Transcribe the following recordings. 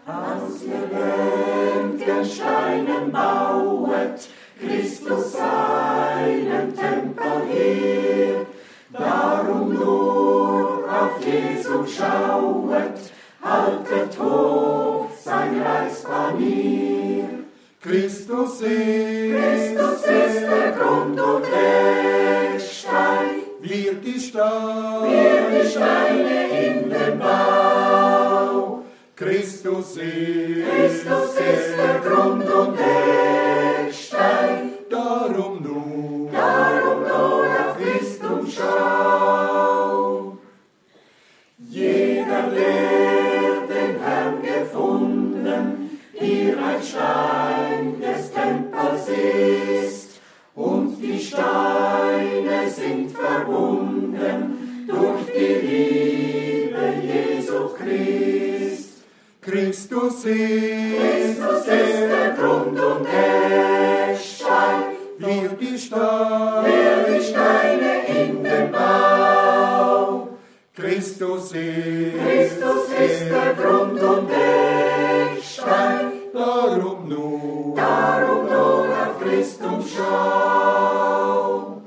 Aus lebendigen Steinen bauet Christus seinen Tempel hier. Darum nur auf Jesus schauet, haltet hoch sein Reichspanier. Christus ist der Grund und Eckstein, wir die Steine in den Bau. Christus ist der Grund und Eckstein, darum nur auf Christum schau. Jeder, der den Herrn gefunden, hier ein Stein des Tempels ist, und die Steine sind verbunden durch die Liebe Jesu Christ. Christus ist der Grund und Eckstein, wir die Steine in den Bau. Christus ist der Grund und Eckstein, darum nur auf Christum schau.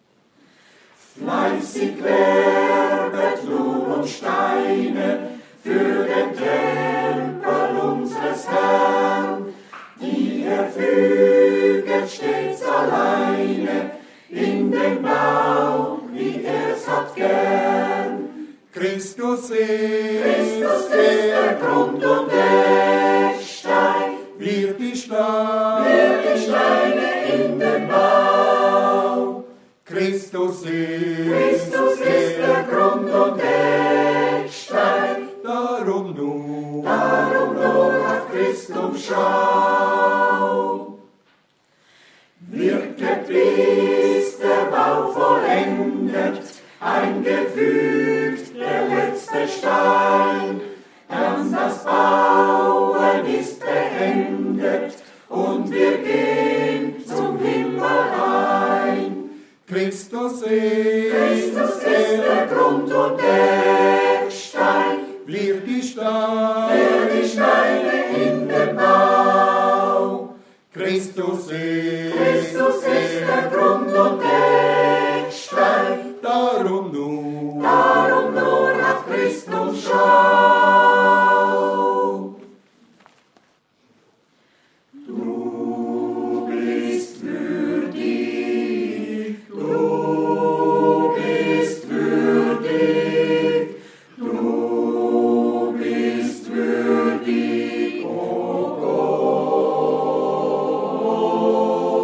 Fleißig werbet Lur und Steine für den Tempel unseres Herrn, die er füget stets alleine in den Bau, wie er's hat gern. Christus ist der Grund und Eckstein, wir die Steine in den Bau. Christus ist der Grund und Eckstein, darum nur auf Christum schau. Wird der Priesterbau vollendet, eingefügt der letzte Stein, dann das Bauen ist beendet und wir gehen zum Himmel ein. Christus ist der Grund und Eckstein, wir die Steine in den Bau. Christus ist der Grund und Eckstein, darum nur auf Christum schau. Du bist würdig, du bist würdig, du bist würdig, o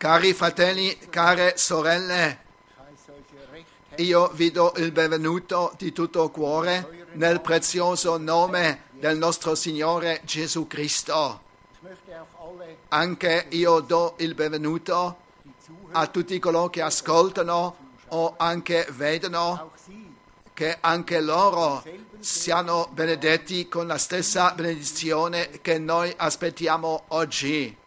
Cari fratelli, care sorelle, io vi do il benvenuto di tutto cuore nel prezioso nome del nostro Signore Gesù Cristo. Anche io do il benvenuto a tutti coloro che ascoltano o anche vedono, che anche loro siano benedetti con la stessa benedizione che noi aspettiamo oggi.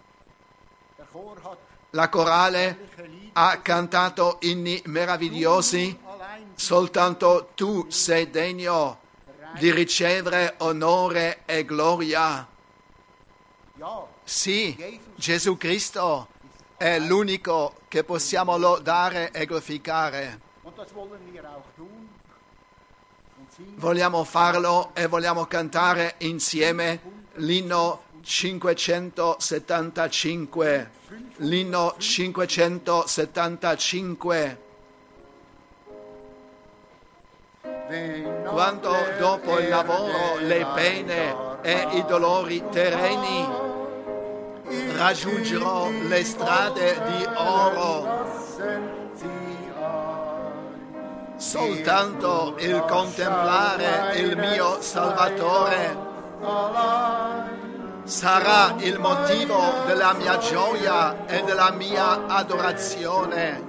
La corale ha cantato inni meravigliosi, soltanto tu sei degno di ricevere onore e gloria. Sì, Gesù Cristo è l'unico che possiamo lodare e glorificare. Vogliamo farlo e vogliamo cantare insieme l'inno 575. L'inno 575. Quando dopo il lavoro, le pene e i dolori terreni raggiungerò le strade di oro, soltanto il contemplare il mio Salvatore sarà il motivo della mia gioia e della mia adorazione.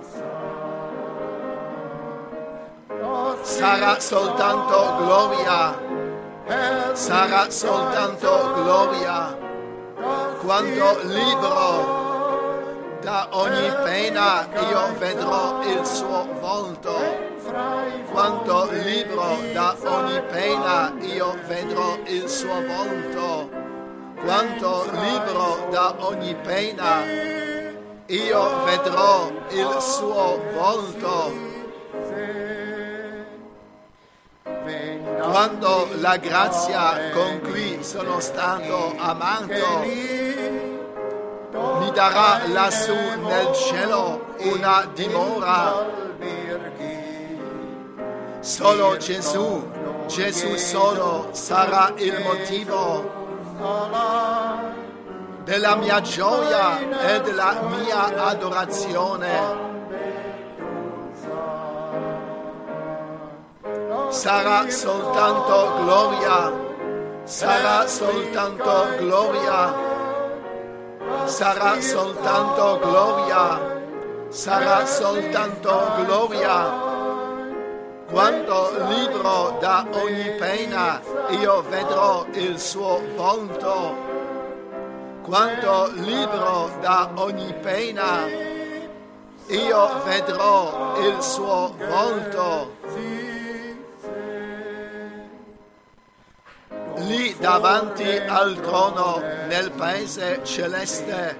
Sarà soltanto gloria, sarà soltanto gloria, quando libero da ogni pena io vedrò il suo volto. Quando libero da ogni pena io vedrò il suo volto. Quanto libero da ogni pena io vedrò il suo volto. Quando la grazia con cui sono stato amato mi darà lassù nel cielo una dimora. Solo Gesù, Gesù solo sarà il motivo della mia gioia e della mia adorazione. Sarà soltanto gloria, sarà soltanto gloria, sarà soltanto gloria, sarà soltanto gloria. Quando libero da ogni pena io vedrò il suo volto. Quando libero da ogni pena io vedrò il suo volto. Lì davanti al trono nel paese celeste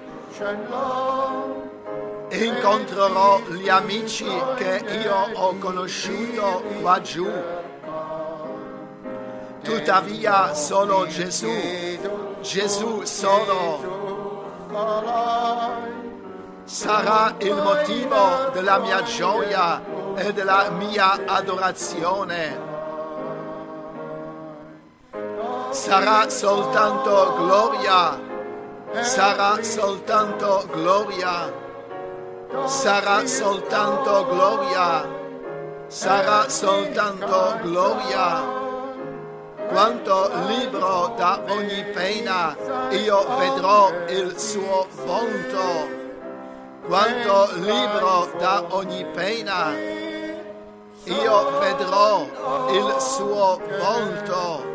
incontrerò gli amici che io ho conosciuto qua giù. Tuttavia solo Gesù, Gesù solo sarà il motivo della mia gioia e della mia adorazione. Sarà soltanto gloria, sarà soltanto gloria, sarà soltanto gloria, sarà soltanto gloria. Quanto libero da ogni pena io vedrò il suo volto. Quanto libero da ogni pena io vedrò il suo volto.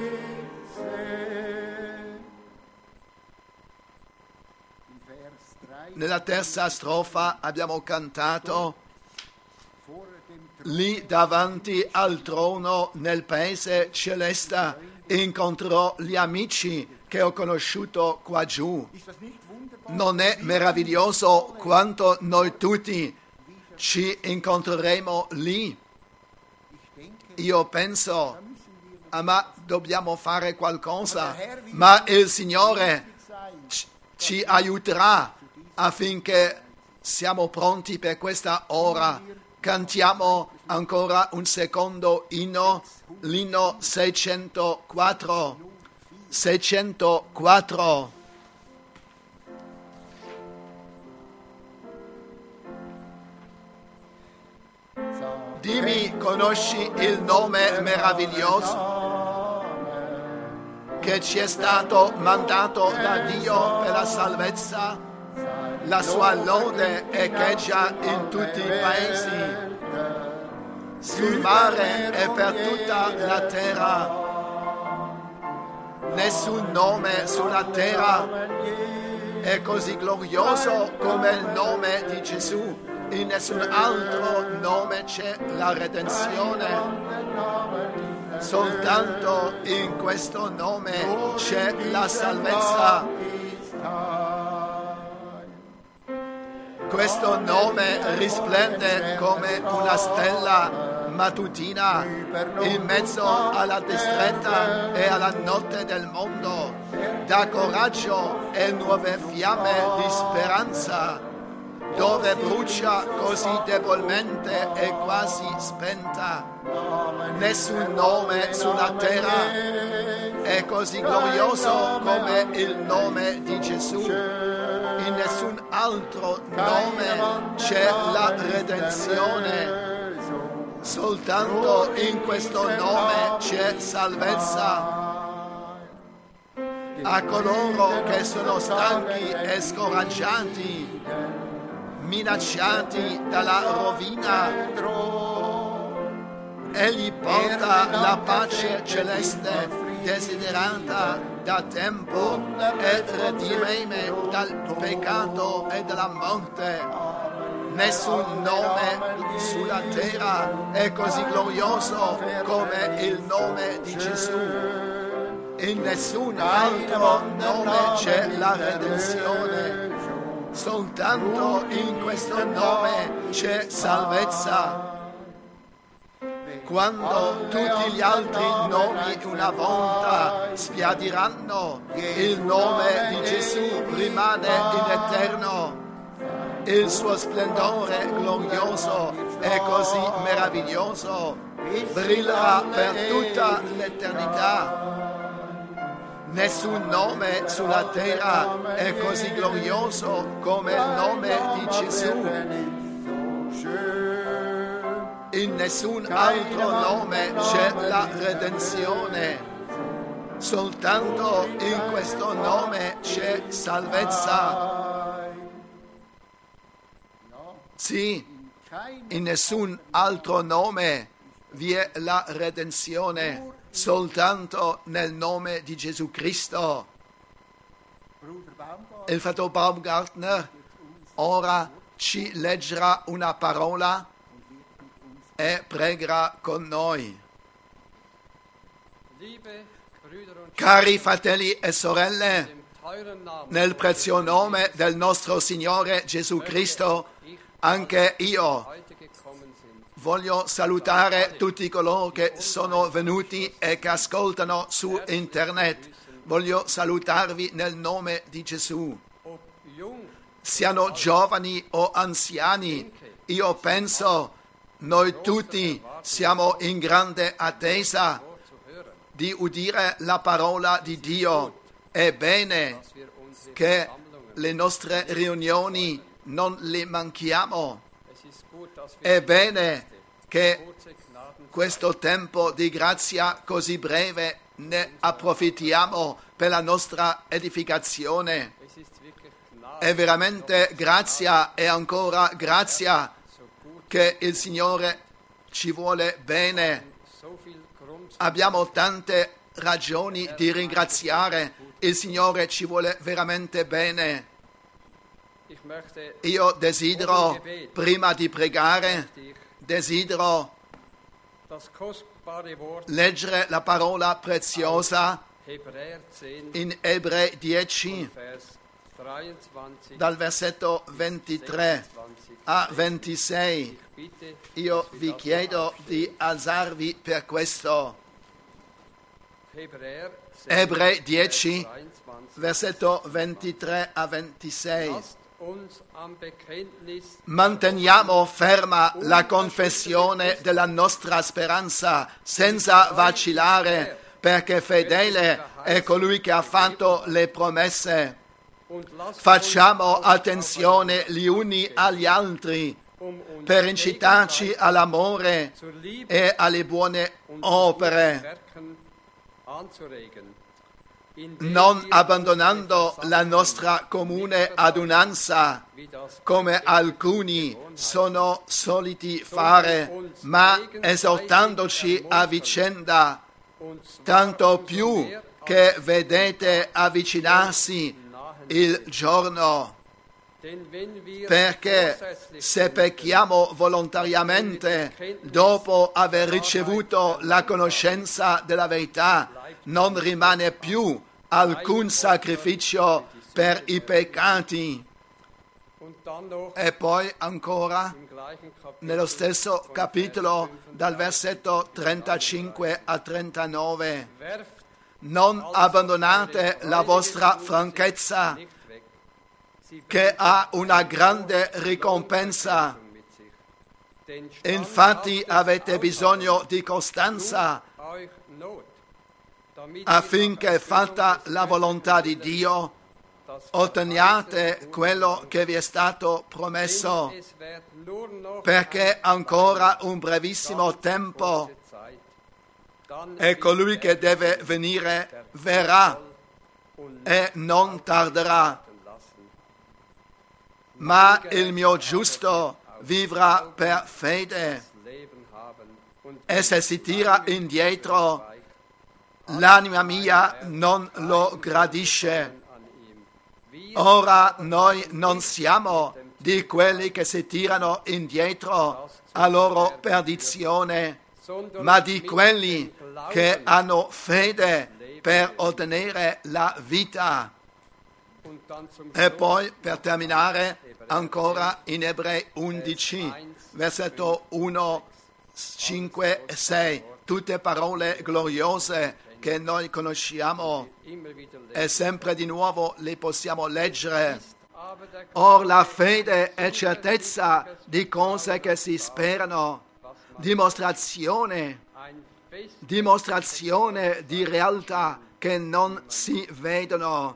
Nella terza strofa abbiamo cantato: lì davanti al trono nel paese celeste incontrerò gli amici che ho conosciuto qua giù. Non è meraviglioso quanto noi tutti ci incontreremo lì? Io penso, ma dobbiamo fare qualcosa, ma il Signore ci aiuterà affinché siamo pronti per questa ora. Cantiamo ancora un secondo inno, l'inno 604. 604. Conosci il nome meraviglioso che ci è stato mandato da Dio per la salvezza? La sua lode echeggia in tutti i paesi, sul mare e per tutta la terra. Nessun nome sulla terra è così glorioso come il nome di Gesù. In nessun altro nome c'è la redenzione. Soltanto in questo nome c'è la salvezza. Questo nome risplende come una stella mattutina in mezzo alla distretta e alla notte del mondo. Dà coraggio e nuove fiamme di speranza, dove brucia così debolmente e quasi spenta. Nessun nome sulla terra è così glorioso come il nome di Gesù. In nessun altro nome c'è la redenzione. Soltanto in questo nome c'è salvezza. A coloro che sono stanchi e scoraggiati, minacciati dalla rovina, egli porta la pace celeste desiderata da tempo e redime dal peccato e dalla morte. Nessun nome sulla terra è così glorioso come il nome di Gesù. In nessun altro nome c'è la redenzione. Soltanto in questo nome c'è salvezza. Quando tutti gli altri nomi una volta spiadiranno, il nome di Gesù rimane in eterno. Il suo splendore glorioso è così meraviglioso, brillerà per tutta l'eternità. Nessun nome sulla terra è così glorioso come il nome di Gesù. In nessun altro nome c'è la redenzione. Soltanto in questo nome c'è salvezza. Sì, in nessun altro nome vi è la redenzione, soltanto nel nome di Gesù Cristo. Il fratello Baumgartner ora ci leggerà una parola e pregherà con noi. Cari fratelli e sorelle, nel prezioso nome del nostro Signore Gesù Cristo, anche io voglio salutare tutti coloro che sono venuti e che ascoltano su internet. Voglio salutarvi nel nome di Gesù. Siano giovani o anziani, io penso noi tutti siamo in grande attesa di udire la parola di Dio. È bene che le nostre riunioni non le manchiamo. È bene che questo tempo di grazia così breve ne approfittiamo per la nostra edificazione. È veramente grazia e ancora grazia che il Signore ci vuole bene. Abbiamo tante ragioni di ringraziare. Il Signore ci vuole veramente bene. Io desidero, prima di pregare, desidero leggere la parola preziosa in Ebrei 10, dal versetto 23 a 26. Io vi chiedo di alzarvi per questo. Ebrei 10, versetto 23 a 26. Manteniamo ferma la confessione della nostra speranza senza vacillare, perché fedele è colui che ha fatto le promesse. Facciamo attenzione gli uni agli altri per incitarci all'amore e alle buone opere, non abbandonando la nostra comune adunanza, come alcuni sono soliti fare, ma esortandoci a vicenda, tanto più che vedete avvicinarsi il giorno. Perché se pecchiamo volontariamente dopo aver ricevuto la conoscenza della verità, non rimane più alcun sacrificio per i peccati. E poi ancora, nello stesso capitolo, dal versetto 35 a 39, non abbandonate la vostra franchezza, che ha una grande ricompensa. Infatti avete bisogno di costanza, affinché, fatta la volontà di Dio, otteniate quello che vi è stato promesso, perché ancora un brevissimo tempo e colui che deve venire verrà e non tarderà. Ma il mio giusto vivrà per fede, e se si tira indietro, l'anima mia non lo gradisce. Ora noi non siamo di quelli che si tirano indietro a loro perdizione, ma di quelli che hanno fede per ottenere la vita. E poi, per terminare, ancora in Ebrei 11, versetto 1, 5 e 6, tutte parole gloriose che noi conosciamo e sempre di nuovo le possiamo leggere. Or la fede è certezza di cose che si sperano, dimostrazione di realtà che non si vedono.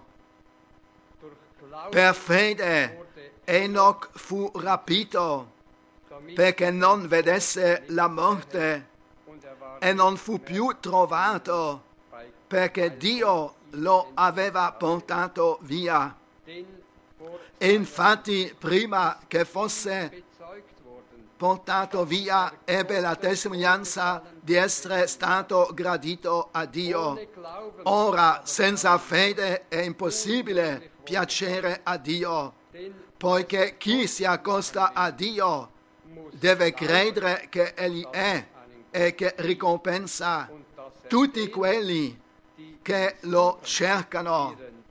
Per fede Enoch fu rapito perché non vedesse la morte e non fu più trovato perché Dio lo aveva portato via. E infatti prima che fosse portato via ebbe la testimonianza di essere stato gradito a Dio. Ora senza fede è impossibile piacere a Dio, poiché chi si accosta a Dio deve credere che Egli è e che ricompensa tutti quelli che lo cercano.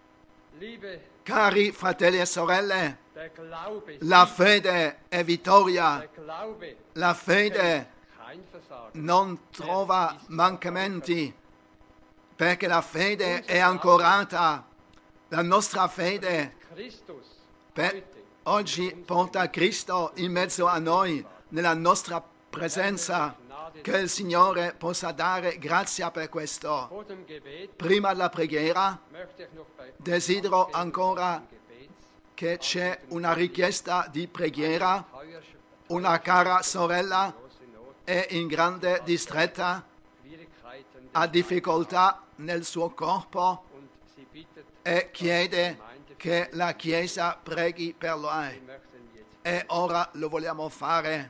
Cari fratelli e sorelle, la fede è vittoria, la fede non trova mancamenti, perché la fede è ancorata. La nostra fede oggi porta Cristo in mezzo a noi, nella nostra presenza. Che il Signore possa dare grazia per questo. Prima della preghiera desidero ancora che c'è una richiesta di preghiera. Una cara sorella è in grande distretta, ha difficoltà nel suo corpo e chiede che la Chiesa preghi per lei. E ora lo vogliamo fare.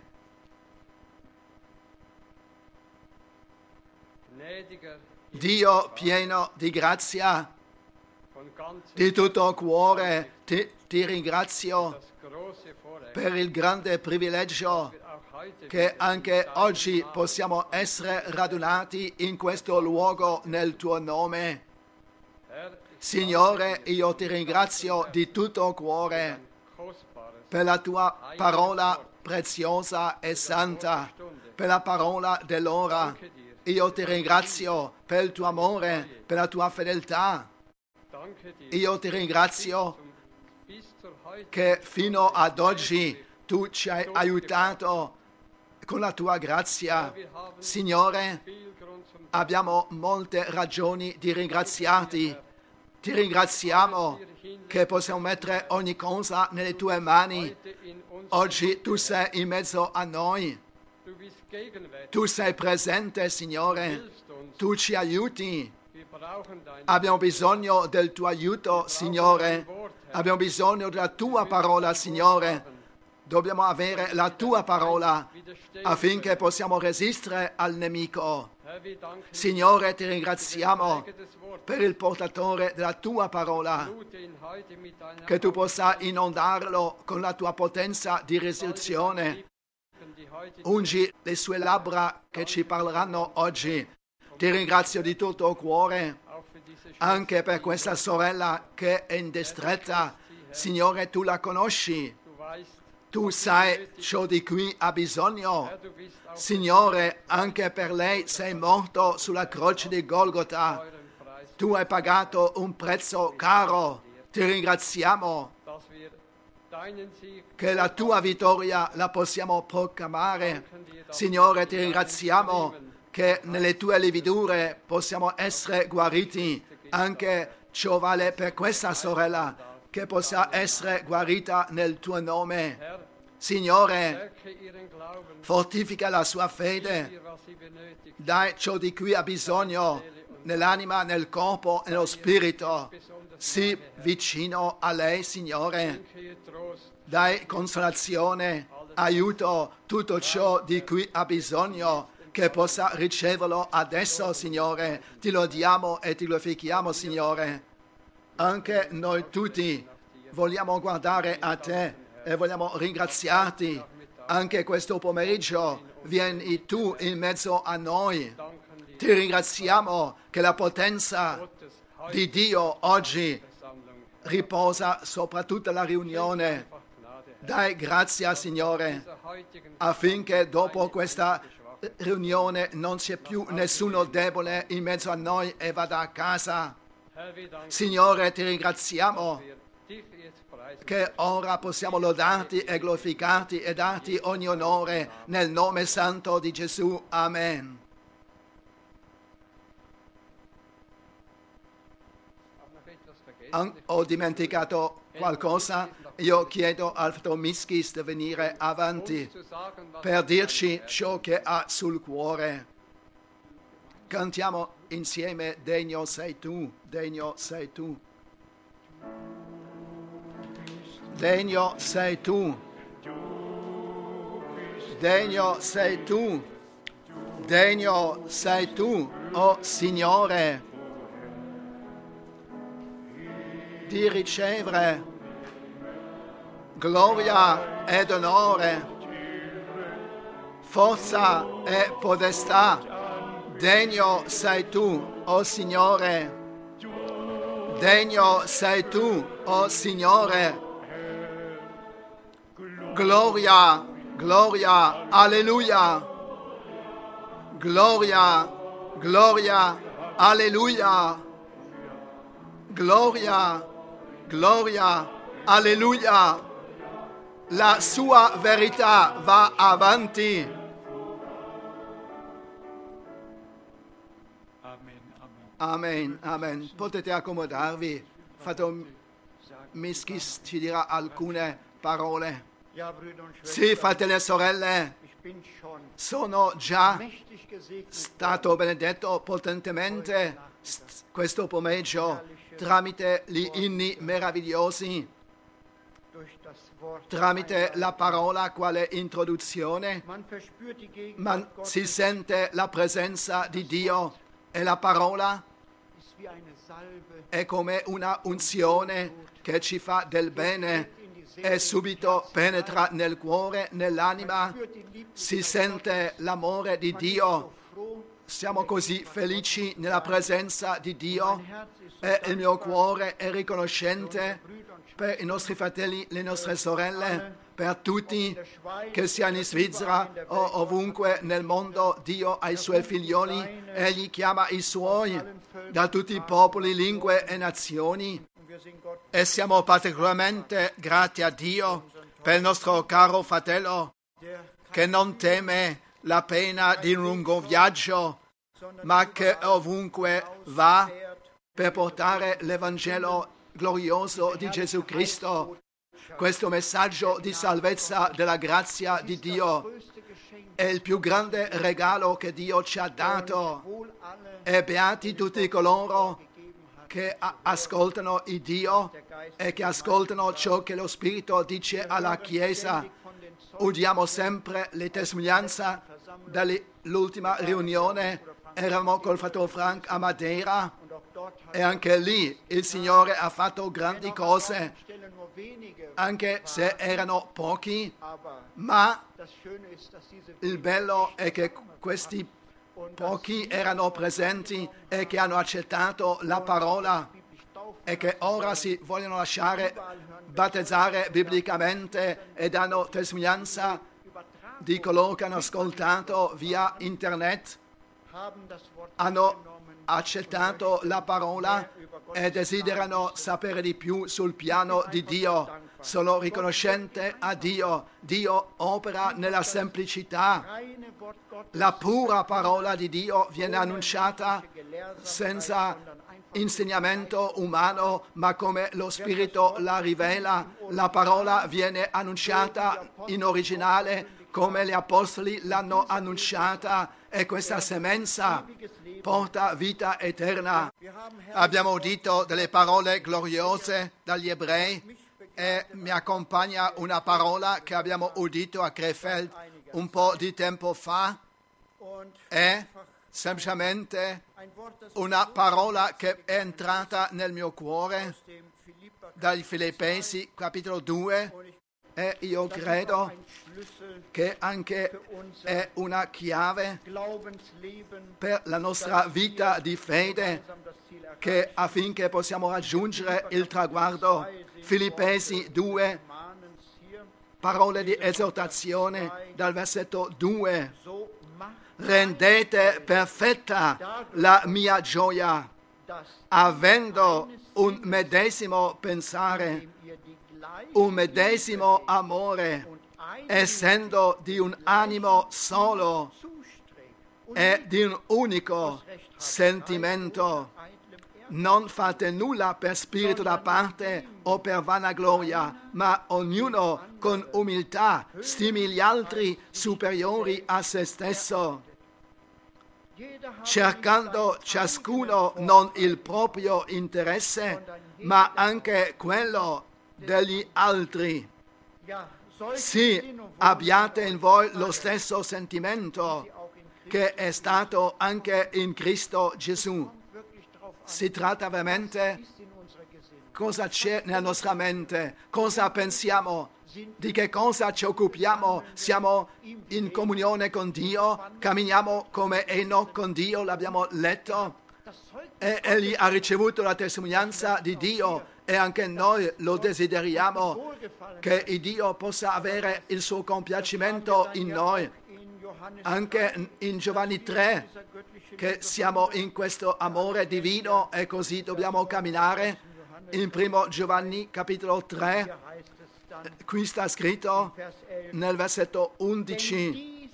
Dio pieno di grazia, di tutto cuore ti ringrazio per il grande privilegio che anche oggi possiamo essere radunati in questo luogo nel tuo nome. Signore, io ti ringrazio di tutto cuore per la tua parola preziosa e santa, per la parola dell'ora. Io ti ringrazio per il tuo amore, per la tua fedeltà. Io ti ringrazio che fino ad oggi tu ci hai aiutato con la tua grazia. Signore, abbiamo molte ragioni di ringraziarti. Ti ringraziamo che possiamo mettere ogni cosa nelle tue mani. Oggi tu sei in mezzo a noi. Tu sei presente, Signore. Tu ci aiuti. Abbiamo bisogno del tuo aiuto, Signore. Abbiamo bisogno della tua parola, Signore. Dobbiamo avere la tua parola affinché possiamo resistere al nemico. Signore, ti ringraziamo per il portatore della tua parola, che tu possa inondarlo con la tua potenza di risurrezione. Ungi le sue labbra che ci parleranno oggi. Ti ringrazio di tutto cuore, anche per questa sorella che è in distretta. Signore, tu la conosci. Tu sai ciò di cui ha bisogno. Signore, anche per lei sei morto sulla croce di Golgota. Tu hai pagato un prezzo caro. Ti ringraziamo che la tua vittoria la possiamo proclamare. Signore, ti ringraziamo che nelle tue lividure possiamo essere guariti. Anche ciò vale per questa sorella, che possa essere guarita nel tuo nome. Signore, fortifica la sua fede, dai ciò di cui ha bisogno nell'anima, nel corpo e nello spirito. Sii vicino a lei, Signore. Dai consolazione, aiuto, tutto ciò di cui ha bisogno, che possa riceverlo adesso, Signore. Ti lodiamo e ti glorifichiamo, Signore. Anche noi tutti vogliamo guardare a te e vogliamo ringraziarti. Anche questo pomeriggio vieni tu in mezzo a noi. Ti ringraziamo che la potenza di Dio oggi riposa sopra tutta la riunione. Dai grazia, Signore, affinché dopo questa riunione non c'è più nessuno debole in mezzo a noi e vada a casa. Signore, ti ringraziamo che ora possiamo lodarti e glorificarti e darti ogni onore nel nome santo di Gesù. Amen. Ho dimenticato qualcosa? Io chiedo al fratello Mischis di venire avanti per dirci ciò che ha sul cuore. Cantiamo insieme Degno sei tu, degno sei tu. Degno sei tu, degno sei tu, degno sei tu, oh Signore, di ricevere gloria ed onore, forza e podestà. Degno sei tu, oh Signore, degno sei tu, oh Signore. Gloria, gloria, alleluia. Gloria, gloria, alleluia. Gloria, gloria, alleluia. La sua verità va avanti. Amen, amen. Potete accomodarvi. Fratello Mischis ci dirà alcune parole. Sì, fratelli e sorelle, sono già stato benedetto potentemente questo pomeriggio tramite gli inni meravigliosi, tramite la parola quale introduzione. Ma si sente la presenza di Dio e la parola è come una unzione che ci fa del bene e subito penetra nel cuore, nell'anima, si sente l'amore di Dio. Siamo così felici nella presenza di Dio e il mio cuore è riconoscente per i nostri fratelli, le nostre sorelle, per tutti, che siano in Svizzera o ovunque nel mondo. Dio ha i suoi figlioli, egli chiama i suoi da tutti i popoli, lingue e nazioni. E siamo particolarmente grati a Dio per il nostro caro fratello che non teme la pena di un lungo viaggio, ma che ovunque va per portare l'Evangelo glorioso di Gesù Cristo, questo messaggio di salvezza della grazia di Dio. È il più grande regalo che Dio ci ha dato. E beati tutti coloro che ascoltano il Dio e che ascoltano ciò che lo Spirito dice alla Chiesa. Udiamo sempre le testimonianze dall'ultima riunione. Eravamo col fratello Frank a Madeira e anche lì il Signore ha fatto grandi cose, anche se erano pochi, ma il bello è che questi pochi erano presenti e che hanno accettato la parola e che ora si vogliono lasciare battezzare biblicamente e danno testimonianza di coloro che hanno ascoltato via internet, hanno accettato la parola e desiderano sapere di più sul piano di Dio. Sono riconoscente a Dio. Dio opera nella semplicità. La pura parola di Dio viene annunciata senza insegnamento umano, ma come lo Spirito la rivela. La parola viene annunciata in originale come gli Apostoli l'hanno annunciata, e questa semenza porta vita eterna. Abbiamo udito delle parole gloriose dagli ebrei e mi accompagna una parola che abbiamo udito a Krefeld un po' di tempo fa. È semplicemente una parola che è entrata nel mio cuore dai Filippesi capitolo 2, e io credo che anche è una chiave per la nostra vita di fede, che affinché possiamo raggiungere il traguardo. Filippesi 2, parole di esortazione dal versetto 2. Rendete perfetta la mia gioia, avendo un medesimo pensare, un medesimo amore, essendo di un animo solo e di un unico sentimento. Non fate nulla per spirito da parte o per vanagloria, ma ognuno con umiltà stimi gli altri superiori a se stesso, cercando ciascuno non il proprio interesse, ma anche quello degli altri. Sì, abbiate in voi lo stesso sentimento che è stato anche in Cristo Gesù. Si tratta veramente cosa c'è nella nostra mente, cosa pensiamo, di che cosa ci occupiamo. Siamo in comunione con Dio, camminiamo come Enoch con Dio, l'abbiamo letto, e egli ha ricevuto la testimonianza di Dio, e anche noi lo desideriamo, che il Dio possa avere il suo compiacimento in noi. Anche in Giovanni 3, che siamo in questo amore divino e così dobbiamo camminare. In 1 Giovanni capitolo 3, qui sta scritto nel versetto 11,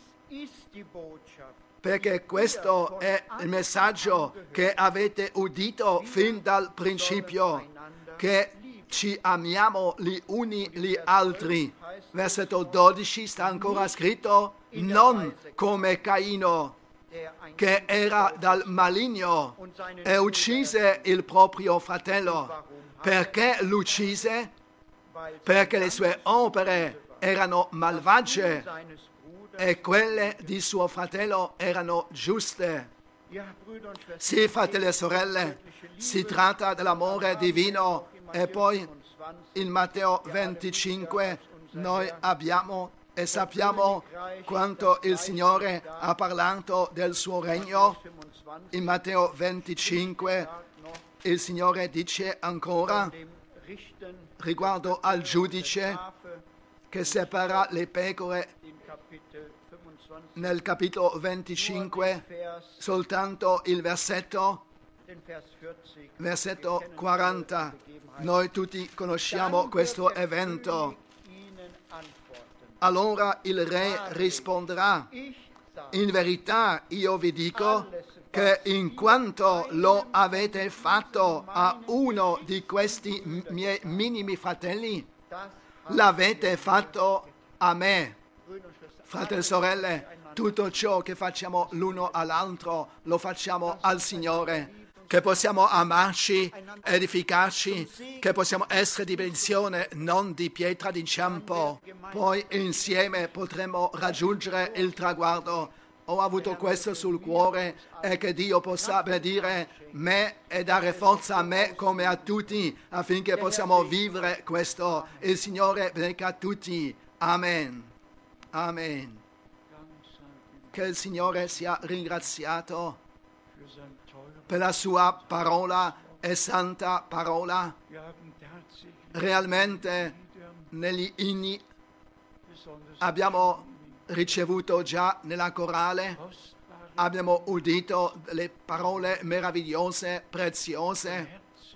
perché questo è il messaggio che avete udito fin dal principio, che ci amiamo gli uni gli altri. Versetto 12 sta ancora scritto: non come Caino, che era dal maligno e uccise il proprio fratello. Perché l'uccise? Perché le sue opere erano malvagie e quelle di suo fratello erano giuste. Sì, fratelli e sorelle, si tratta dell'amore divino. E poi in Matteo 25 noi abbiamo e sappiamo quanto il Signore ha parlato del suo regno. In Matteo 25 il Signore dice ancora riguardo al giudice che separa le pecore. Nel capitolo 25 soltanto il versetto 40. Noi tutti conosciamo questo evento. Allora il re risponderà: in verità io vi dico che in quanto lo avete fatto a uno di questi miei minimi fratelli, l'avete fatto a me. Fratelli e sorelle, tutto ciò che facciamo l'uno all'altro lo facciamo al Signore. Che possiamo amarci, edificarci, che possiamo essere di benedizione, non di pietra d'inciampo. Poi insieme potremo raggiungere il traguardo. Ho avuto questo sul cuore e che Dio possa benedire me e dare forza a me come a tutti affinché possiamo vivere questo. Il Signore benedica tutti. Amen. Amen. Che il Signore sia ringraziato per la sua parola e santa parola. Realmente negli inni abbiamo ricevuto già nella corale, abbiamo udito le parole meravigliose, preziose,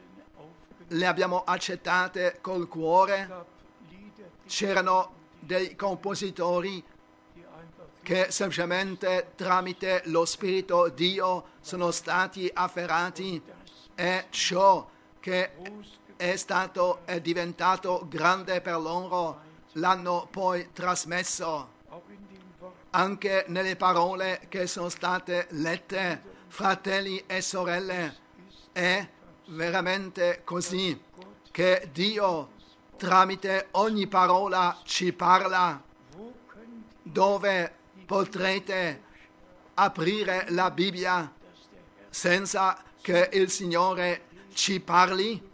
le abbiamo accettate col cuore. C'erano dei compositori che semplicemente tramite lo Spirito Dio sono stati afferrati e ciò che è diventato grande per loro l'hanno poi trasmesso anche nelle parole che sono state lette. Fratelli e sorelle, è veramente così che Dio tramite ogni parola ci parla. Dove potrete aprire la Bibbia senza che il Signore ci parli?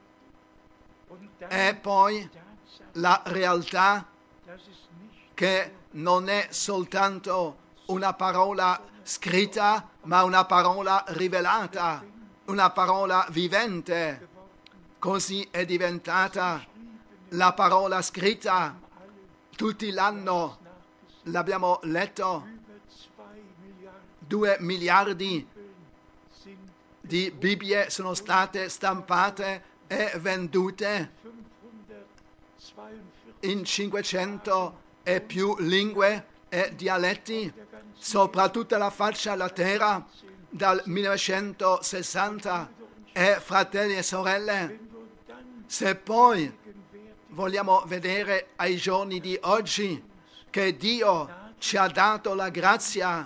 E poi la realtà che non è soltanto una parola scritta, ma una parola rivelata, una parola vivente. Così è diventata la parola scritta. Tutti l'anno l'abbiamo letto. 2 miliardi di Bibbie sono state stampate e vendute in 500 e più lingue e dialetti sopra tutta la faccia della terra dal 1960. E fratelli e sorelle, se poi vogliamo vedere ai giorni di oggi che Dio ci ha dato la grazia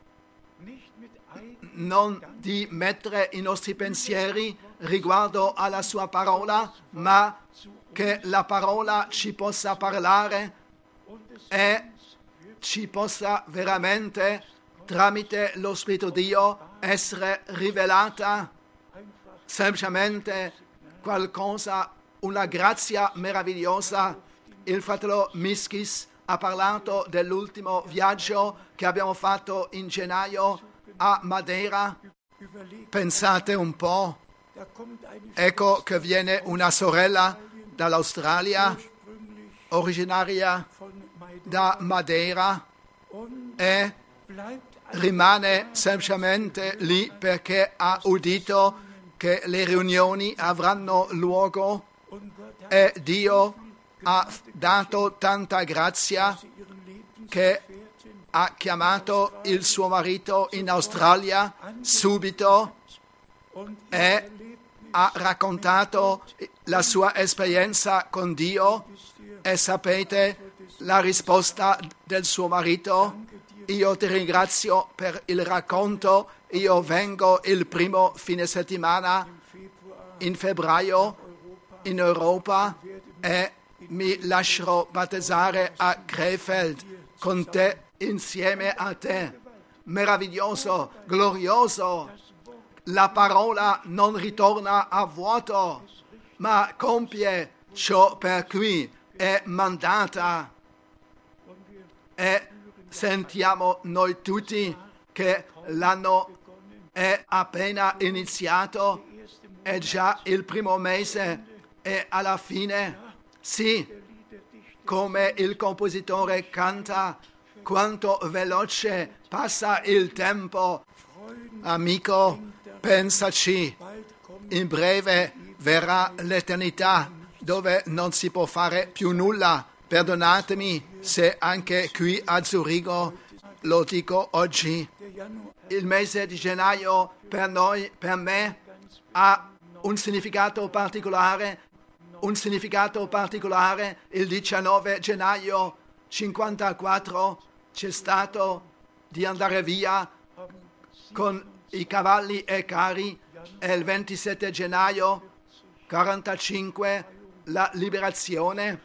non di mettere i nostri pensieri riguardo alla sua parola, ma che la parola ci possa parlare e ci possa veramente, tramite lo Spirito Dio, essere rivelata semplicemente qualcosa, una grazia meravigliosa. Il fratello Miskis ha parlato dell'ultimo viaggio che abbiamo fatto in gennaio a Madeira. Pensate un po', ecco che viene una sorella dall'Australia, originaria da Madeira, e rimane semplicemente lì perché ha udito che le riunioni avranno luogo e Dio ha dato tanta grazia che ha chiamato il suo marito in Australia subito e ha raccontato la sua esperienza con Dio. E sapete la risposta del suo marito? Io ti ringrazio per il racconto, io vengo il primo fine settimana in febbraio in Europa e mi lascerò battezzare a Krefeld con te, insieme a te. Meraviglioso, glorioso. La parola non ritorna a vuoto, ma compie ciò per cui è mandata. E sentiamo noi tutti che l'anno è appena iniziato, è già il primo mese e alla fine, sì, come il compositore canta, quanto veloce passa il tempo. Amico, pensaci, in breve verrà l'eternità dove non si può fare più nulla. Perdonatemi se anche qui a Zurigo lo dico oggi, Il mese di gennaio per noi, per me, ha un significato particolare. Il 19 gennaio 54 c'è stato di andare via con i cavalli e carri, e il 27 gennaio 45 la liberazione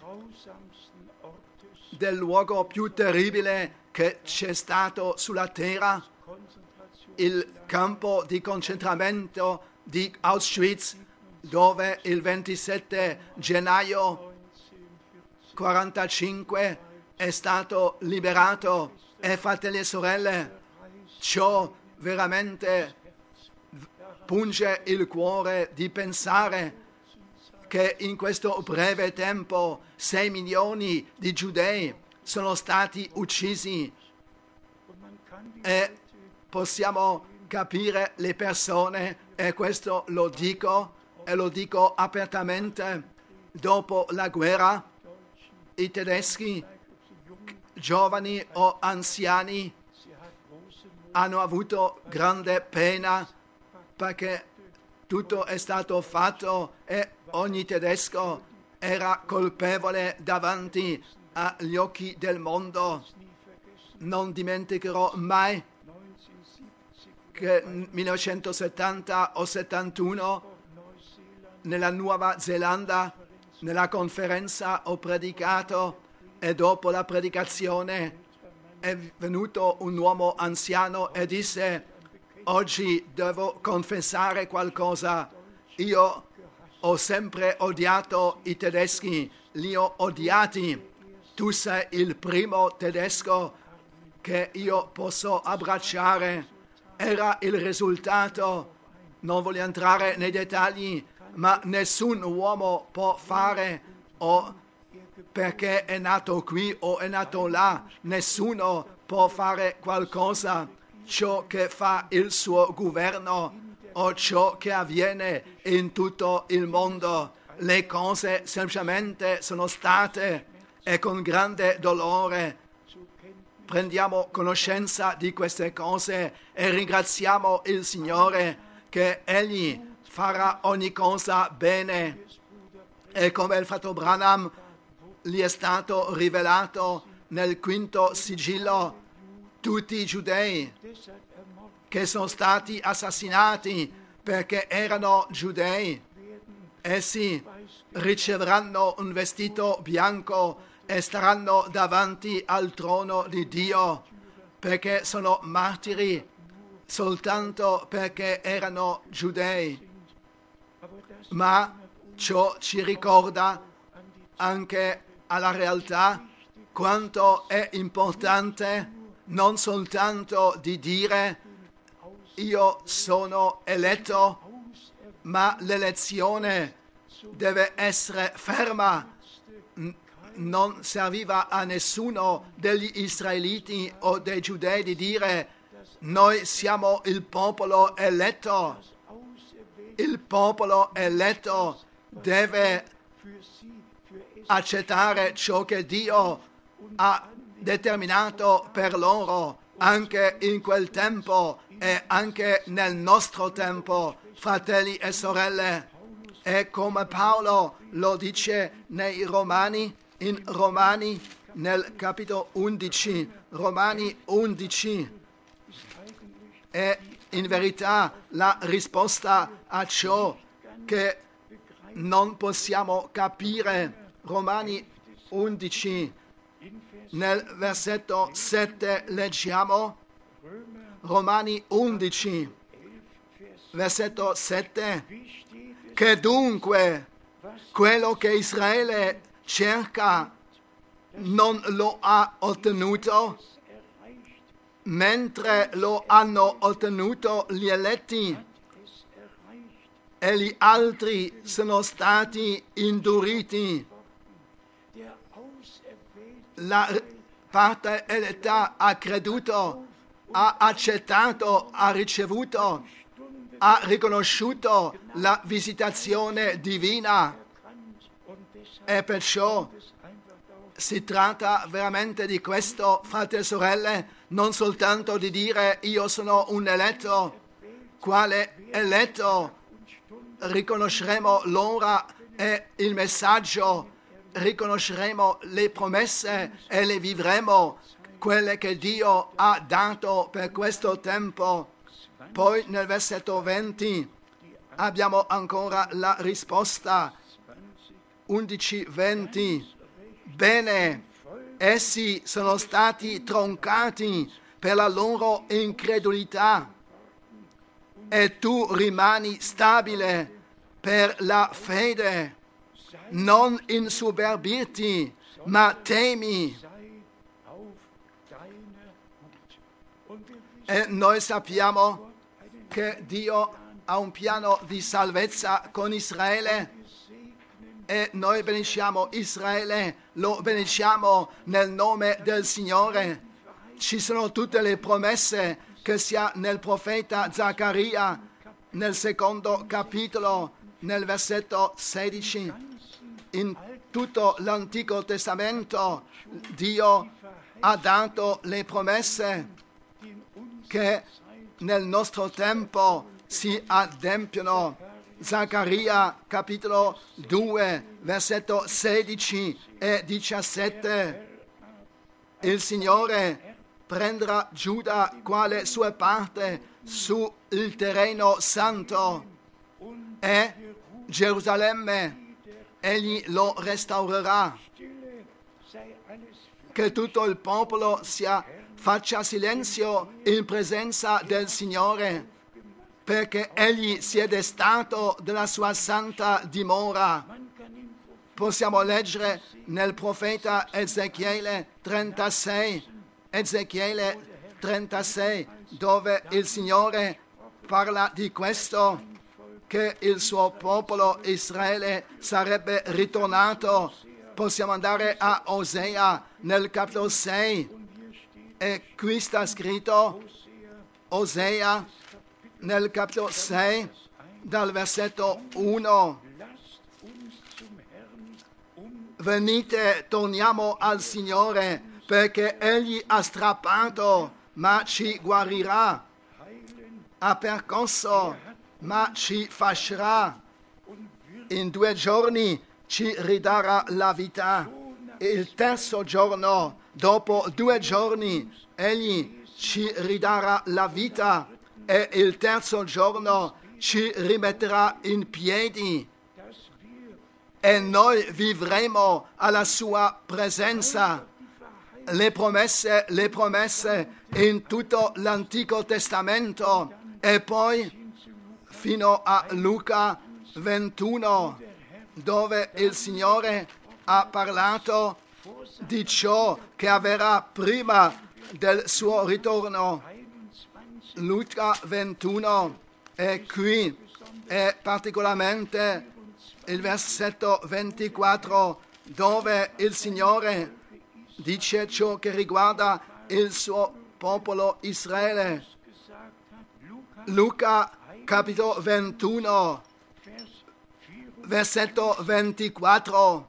del luogo più terribile che c'è stato sulla terra, il campo di concentramento di Auschwitz, dove il 27 gennaio 45 è stato liberato. E fratelli e sorelle, ciò veramente punge il cuore di pensare che in questo breve tempo 6 milioni di giudei sono stati uccisi, e possiamo capire le persone, e questo lo dico apertamente. Dopo la guerra i tedeschi, giovani o anziani, hanno avuto grande pena perché tutto è stato fatto e ogni tedesco era colpevole davanti agli occhi del mondo. Non dimenticherò mai che nel 1970 o 71 nella Nuova Zelanda, nella conferenza ho predicato, e dopo la predicazione è venuto un uomo anziano e disse: oggi devo confessare qualcosa. Io ho sempre odiato i tedeschi, li ho odiati. Tu sei il primo tedesco che io posso abbracciare. Era il risultato, non voglio entrare nei dettagli, ma nessun uomo può fare, o perché è nato qui o è nato là, nessuno può fare qualcosa. Ciò che fa il suo governo o ciò che avviene in tutto il mondo, le cose semplicemente sono state, e con grande dolore prendiamo conoscenza di queste cose e ringraziamo il Signore che Egli farà ogni cosa bene. E come il fratello Branham gli è stato rivelato nel quinto sigillo, tutti i giudei che sono stati assassinati perché erano giudei, essi riceveranno un vestito bianco e staranno davanti al trono di Dio, perché sono martiri soltanto perché erano giudei. Ma ciò ci ricorda anche alla realtà quanto è importante non soltanto di dire io sono eletto, ma l'elezione deve essere ferma. Non serviva a nessuno degli israeliti o dei giudei di dire noi siamo il popolo eletto. Il popolo eletto deve accettare ciò che Dio ha determinato per loro, anche in quel tempo e anche nel nostro tempo, fratelli e sorelle. E come Paolo lo dice nei Romani, in Romani nel capitolo 11, Romani 11, è in verità la risposta a ciò che non possiamo capire. Romani 11, nel versetto 7 leggiamo, Romani 11, versetto 7, che dunque quello che Israele cerca non lo ha ottenuto, mentre lo hanno ottenuto gli eletti e gli altri sono stati induriti. La parte eletta ha creduto, ha accettato, ha ricevuto, ha riconosciuto la visitazione divina E perciò si tratta veramente di questo, fratelli e sorelle, non soltanto di dire io sono un eletto, quale eletto riconosceremo l'ora e il messaggio, riconosceremo le promesse e le vivremo, quelle che Dio ha dato per questo tempo. Poi nel versetto 20 abbiamo ancora la risposta, 11-20. Bene, essi sono stati troncati per la loro incredulità e tu rimani stabile per la fede. Non insuberbirti, ma temi. E noi sappiamo che Dio ha un piano di salvezza con Israele e noi benediciamo Israele, lo benediciamo nel nome del Signore. Ci sono tutte le promesse che sia nel profeta Zaccaria, nel secondo capitolo, nel versetto 16. In tutto l'Antico Testamento Dio ha dato le promesse che nel nostro tempo si adempiono. Zaccaria capitolo 2 versetto 16 e 17. Il Signore prenderà Giuda quale sua parte sul terreno santo e Gerusalemme egli lo restaurerà. Che tutto il popolo faccia silenzio in presenza del Signore, perché egli si è destato della sua santa dimora. Possiamo leggere nel profeta Ezechiele 36, dove il Signore parla di questo, che il suo popolo Israele sarebbe ritornato. Possiamo andare a Osea nel capitolo 6 e qui sta scritto, Osea nel capitolo 6 dal versetto 1. Venite, torniamo al Signore, perché egli ha strappato ma ci guarirà, ha percosso ma ci fascerà, in 2 giorni ci ridarà la vita. Il terzo giorno, dopo 2 giorni, egli ci ridarà la vita e il terzo giorno ci rimetterà in piedi e noi vivremo alla sua presenza. Le promesse in tutto l'Antico Testamento e poi fino a Luca 21, dove il Signore ha parlato di ciò che avverrà prima del suo ritorno. Luca 21 e qui è particolarmente il versetto 24, dove il Signore dice ciò che riguarda il suo popolo Israele. Luca capitolo 21, versetto 24.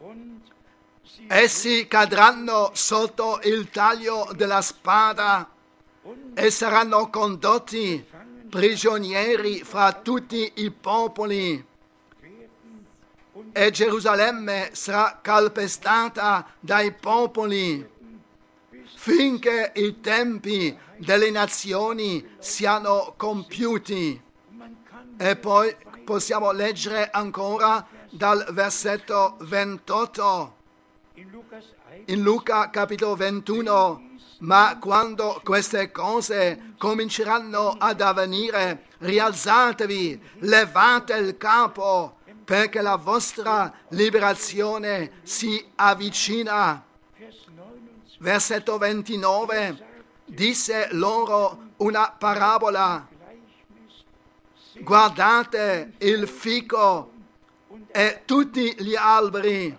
Essi cadranno sotto il taglio della spada e saranno condotti prigionieri fra tutti i popoli. E Gerusalemme sarà calpestata dai popoli finché i tempi delle nazioni siano compiuti. E poi possiamo leggere ancora dal versetto 28 in Luca capitolo 21. Ma quando queste cose cominceranno ad avvenire, rialzatevi, levate il capo, perché la vostra liberazione si avvicina. Versetto 29, disse loro una parabola. Guardate il fico e tutti gli alberi,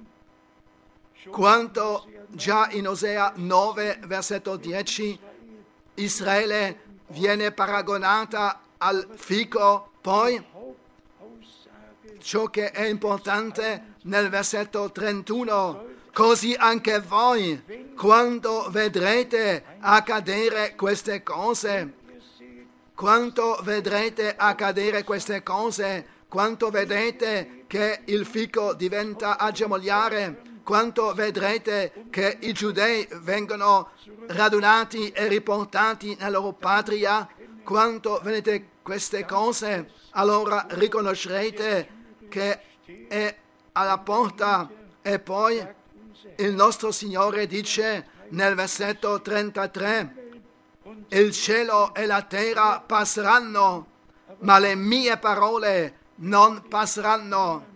quanto già in Osea 9, versetto 10, Israele viene paragonata al fico. Poi ciò che è importante nel versetto 31. Così anche voi, quando vedrete accadere queste cose, quando vedrete accadere queste cose, quando vedete che il fico diventa a germogliare, quando vedrete che i giudei vengono radunati e riportati nella loro patria, quando vedete queste cose, allora riconoscerete che è alla porta. E poi il nostro Signore dice nel versetto 33, il cielo e la terra passeranno, ma le mie parole non passeranno.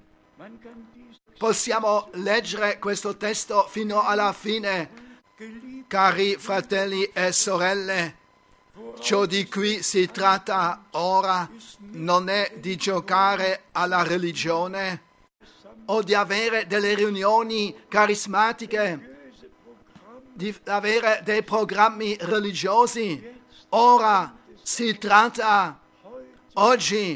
Possiamo leggere questo testo fino alla fine. Cari fratelli e sorelle, ciò di cui si tratta ora non è di giocare alla religione o di avere delle riunioni carismatiche, di avere dei programmi religiosi. Ora si tratta, oggi,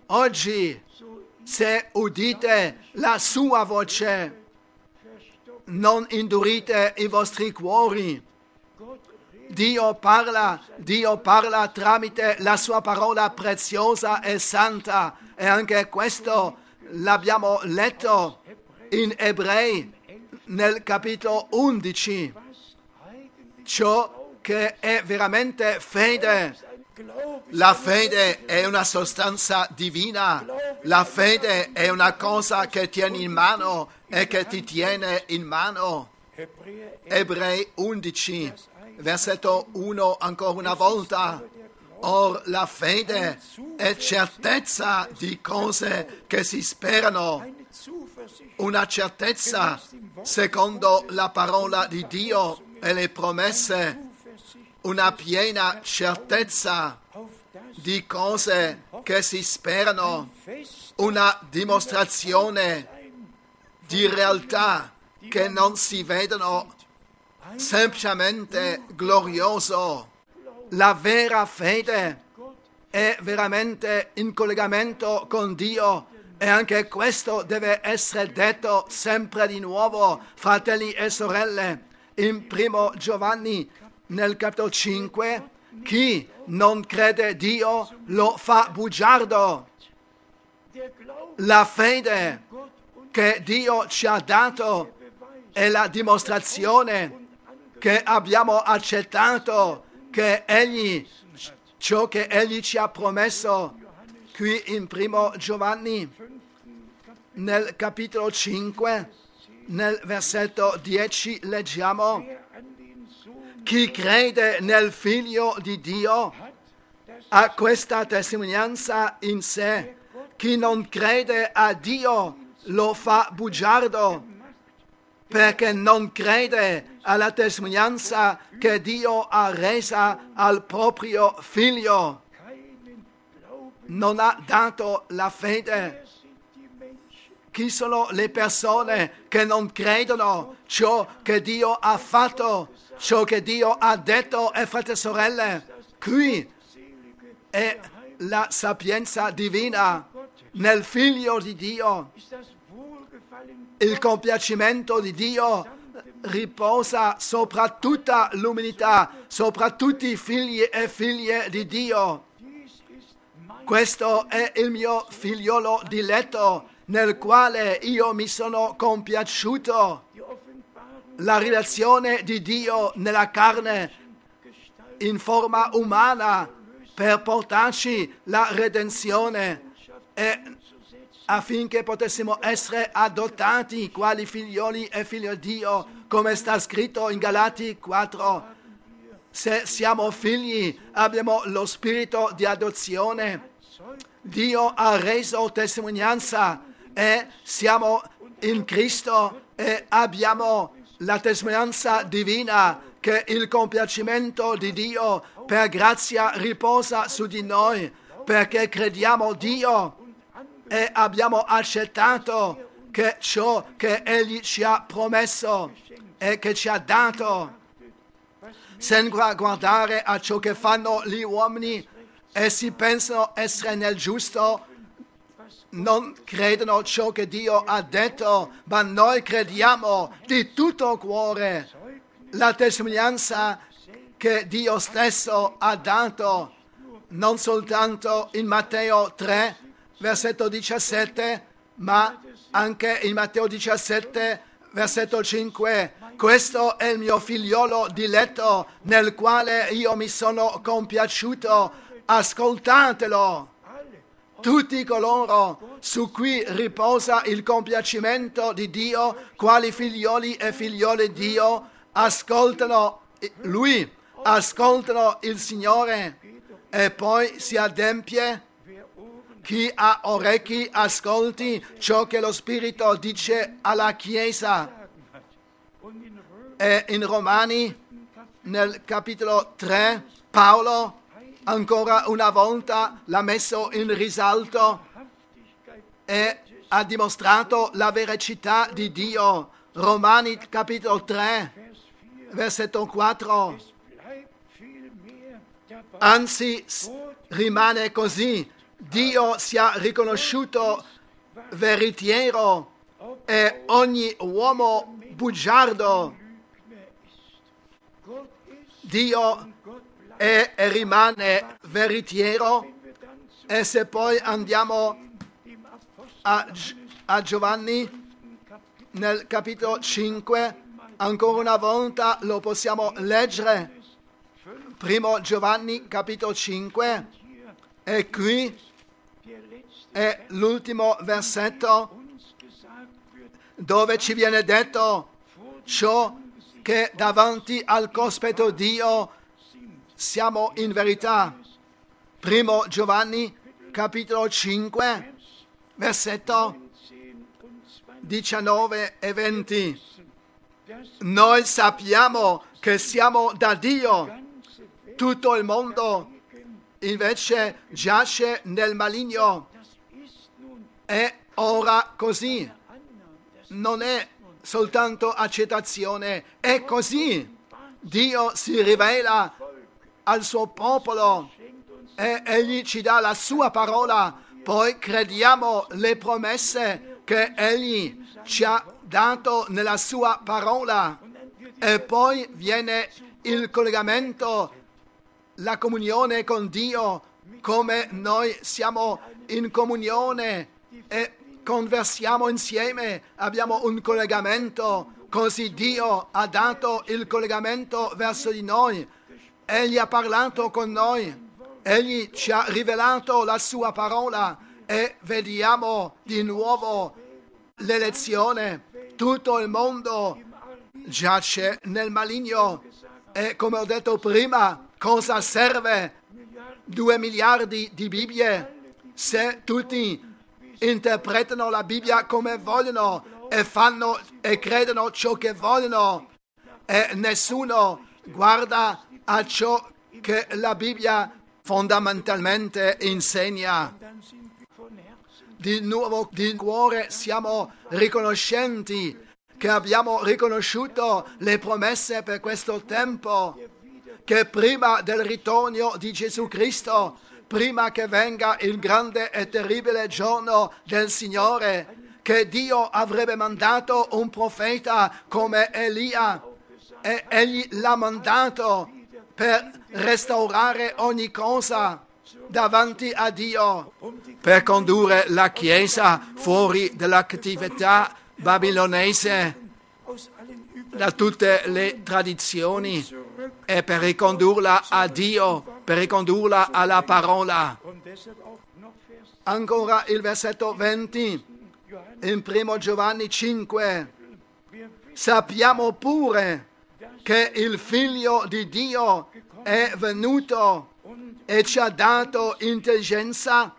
se udite la sua voce, non indurite i vostri cuori. Dio parla tramite la sua parola preziosa e santa, e anche questo l'abbiamo letto in Ebrei nel capitolo 11. Ciò che è veramente fede. La fede è una sostanza divina, la fede è una cosa che tieni in mano e che ti tiene in mano. Ebrei 11, versetto 1, ancora una volta. Or la fede è certezza di cose che si sperano, una certezza secondo la parola di Dio e le promesse, una piena certezza di cose che si sperano, una dimostrazione di realtà che non si vedono, semplicemente glorioso. La vera fede è veramente in collegamento con Dio, e anche questo deve essere detto sempre di nuovo, fratelli e sorelle. In 1 Giovanni, nel capitolo 5, chi non crede Dio lo fa bugiardo. La fede che Dio ci ha dato è la dimostrazione che abbiamo accettato che ciò che Egli ci ha promesso. Qui in 1 Giovanni, nel capitolo 5, nel versetto 10, leggiamo: chi crede nel Figlio di Dio ha questa testimonianza in sé. Chi non crede a Dio lo fa bugiardo, perché non crede alla testimonianza che Dio ha resa al proprio Figlio. Non ha dato la fede. Chi sono le persone che non credono ciò che Dio ha fatto, ciò che Dio ha detto? E fratelli e sorelle, qui è la sapienza divina nel Figlio di Dio. Il compiacimento di Dio riposa sopra tutta l'umanità, sopra tutti i figli e figlie di Dio. Questo è il mio figliolo diletto, nel quale io mi sono compiaciuto. La relazione di Dio nella carne, in forma umana, per portarci la redenzione e affinché potessimo essere adottati quali figlioli e figli di Dio, come sta scritto in Galati 4. Se siamo figli, abbiamo lo spirito di adozione. Dio ha reso testimonianza e siamo in Cristo e abbiamo la testimonianza divina che il compiacimento di Dio per grazia riposa su di noi, perché crediamo Dio e abbiamo accettato che ciò che Egli ci ha promesso e che ci ha dato, senza guardare a ciò che fanno gli uomini. Essi pensano essere nel giusto, non credono ciò che Dio ha detto, ma noi crediamo di tutto cuore la testimonianza che Dio stesso ha dato, non soltanto in Matteo 3, versetto 17, ma anche in Matteo 17, versetto 5. Questo è il mio figliolo diletto, nel quale io mi sono compiaciuto. Ascoltatelo. Tutti coloro su cui riposa il compiacimento di Dio, quali figlioli e figliole di Dio, ascoltano Lui, ascoltano il Signore, e poi si adempie. Chi ha orecchi ascolti ciò che lo Spirito dice alla Chiesa. E in Romani, nel capitolo 3, Paolo ancora una volta l'ha messo in risalto e ha dimostrato la veracità di Dio. Romani capitolo 3, versetto 4. Anzi, rimane così. Dio sia riconosciuto veritiero e ogni uomo bugiardo. Dio è e rimane veritiero. E se poi andiamo a Giovanni nel capitolo 5, ancora una volta lo possiamo leggere. Primo Giovanni capitolo 5, e qui è l'ultimo versetto dove ci viene detto ciò che davanti al cospetto Dio siamo in verità. Primo Giovanni capitolo 5, versetto 19 e 20. Noi sappiamo che siamo da Dio. Tutto il mondo invece giace nel maligno. È ora così. Non è soltanto accettazione, è così. Dio si rivela al suo popolo e Egli ci dà la sua parola. Poi crediamo le promesse che Egli ci ha dato nella sua parola. E poi viene il collegamento, la comunione con Dio, come noi siamo in comunione e conversiamo insieme, abbiamo un collegamento, così Dio ha dato il collegamento verso di noi. Egli ha parlato con noi, Egli ci ha rivelato la sua parola e vediamo di nuovo l'elezione. Tutto il mondo giace nel maligno e, come ho detto prima, cosa serve 2 miliardi di Bibbie se tutti interpretano la Bibbia come vogliono e fanno e credono ciò che vogliono e nessuno guarda a ciò che la Bibbia fondamentalmente insegna. Di nuovo di cuore siamo riconoscenti che abbiamo riconosciuto le promesse per questo tempo, che prima del ritorno di Gesù Cristo, prima che venga il grande e terribile giorno del Signore, che Dio avrebbe mandato un profeta come Elia, e Egli l'ha mandato per restaurare ogni cosa davanti a Dio, per condurre la Chiesa fuori dalla cattività babilonese, da tutte le tradizioni, e per ricondurla a Dio, per ricondurla alla parola. Ancora il versetto 20, in primo Giovanni 5. Sappiamo pure che il Figlio di Dio è venuto e ci ha dato intelligenza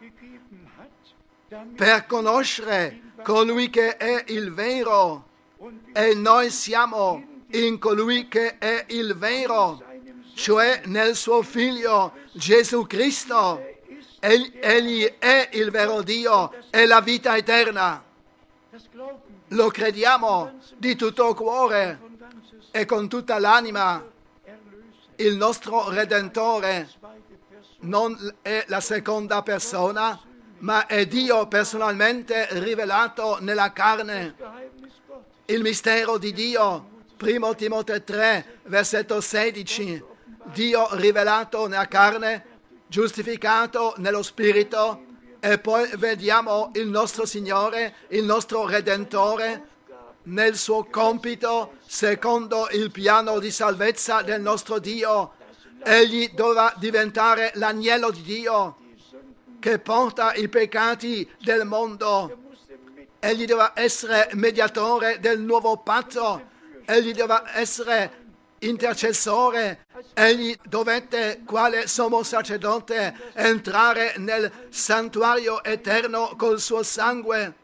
per conoscere colui che è il vero, e noi siamo in colui che è il vero, cioè nel suo Figlio Gesù Cristo. Egli è il vero Dio e la vita eterna. Lo crediamo di tutto cuore e con tutta l'anima. Il nostro Redentore non è la seconda persona, ma è Dio personalmente rivelato nella carne. Il mistero di Dio, 1 Timoteo 3, versetto 16, Dio rivelato nella carne, giustificato nello Spirito, e poi vediamo il nostro Signore, il nostro Redentore, nel suo compito, secondo il piano di salvezza del nostro Dio. Egli doveva diventare l'agnello di Dio che porta i peccati del mondo. Egli doveva essere mediatore del nuovo patto. Egli doveva essere intercessore. Egli dovette, quale sommo sacerdote, entrare nel santuario eterno col suo sangue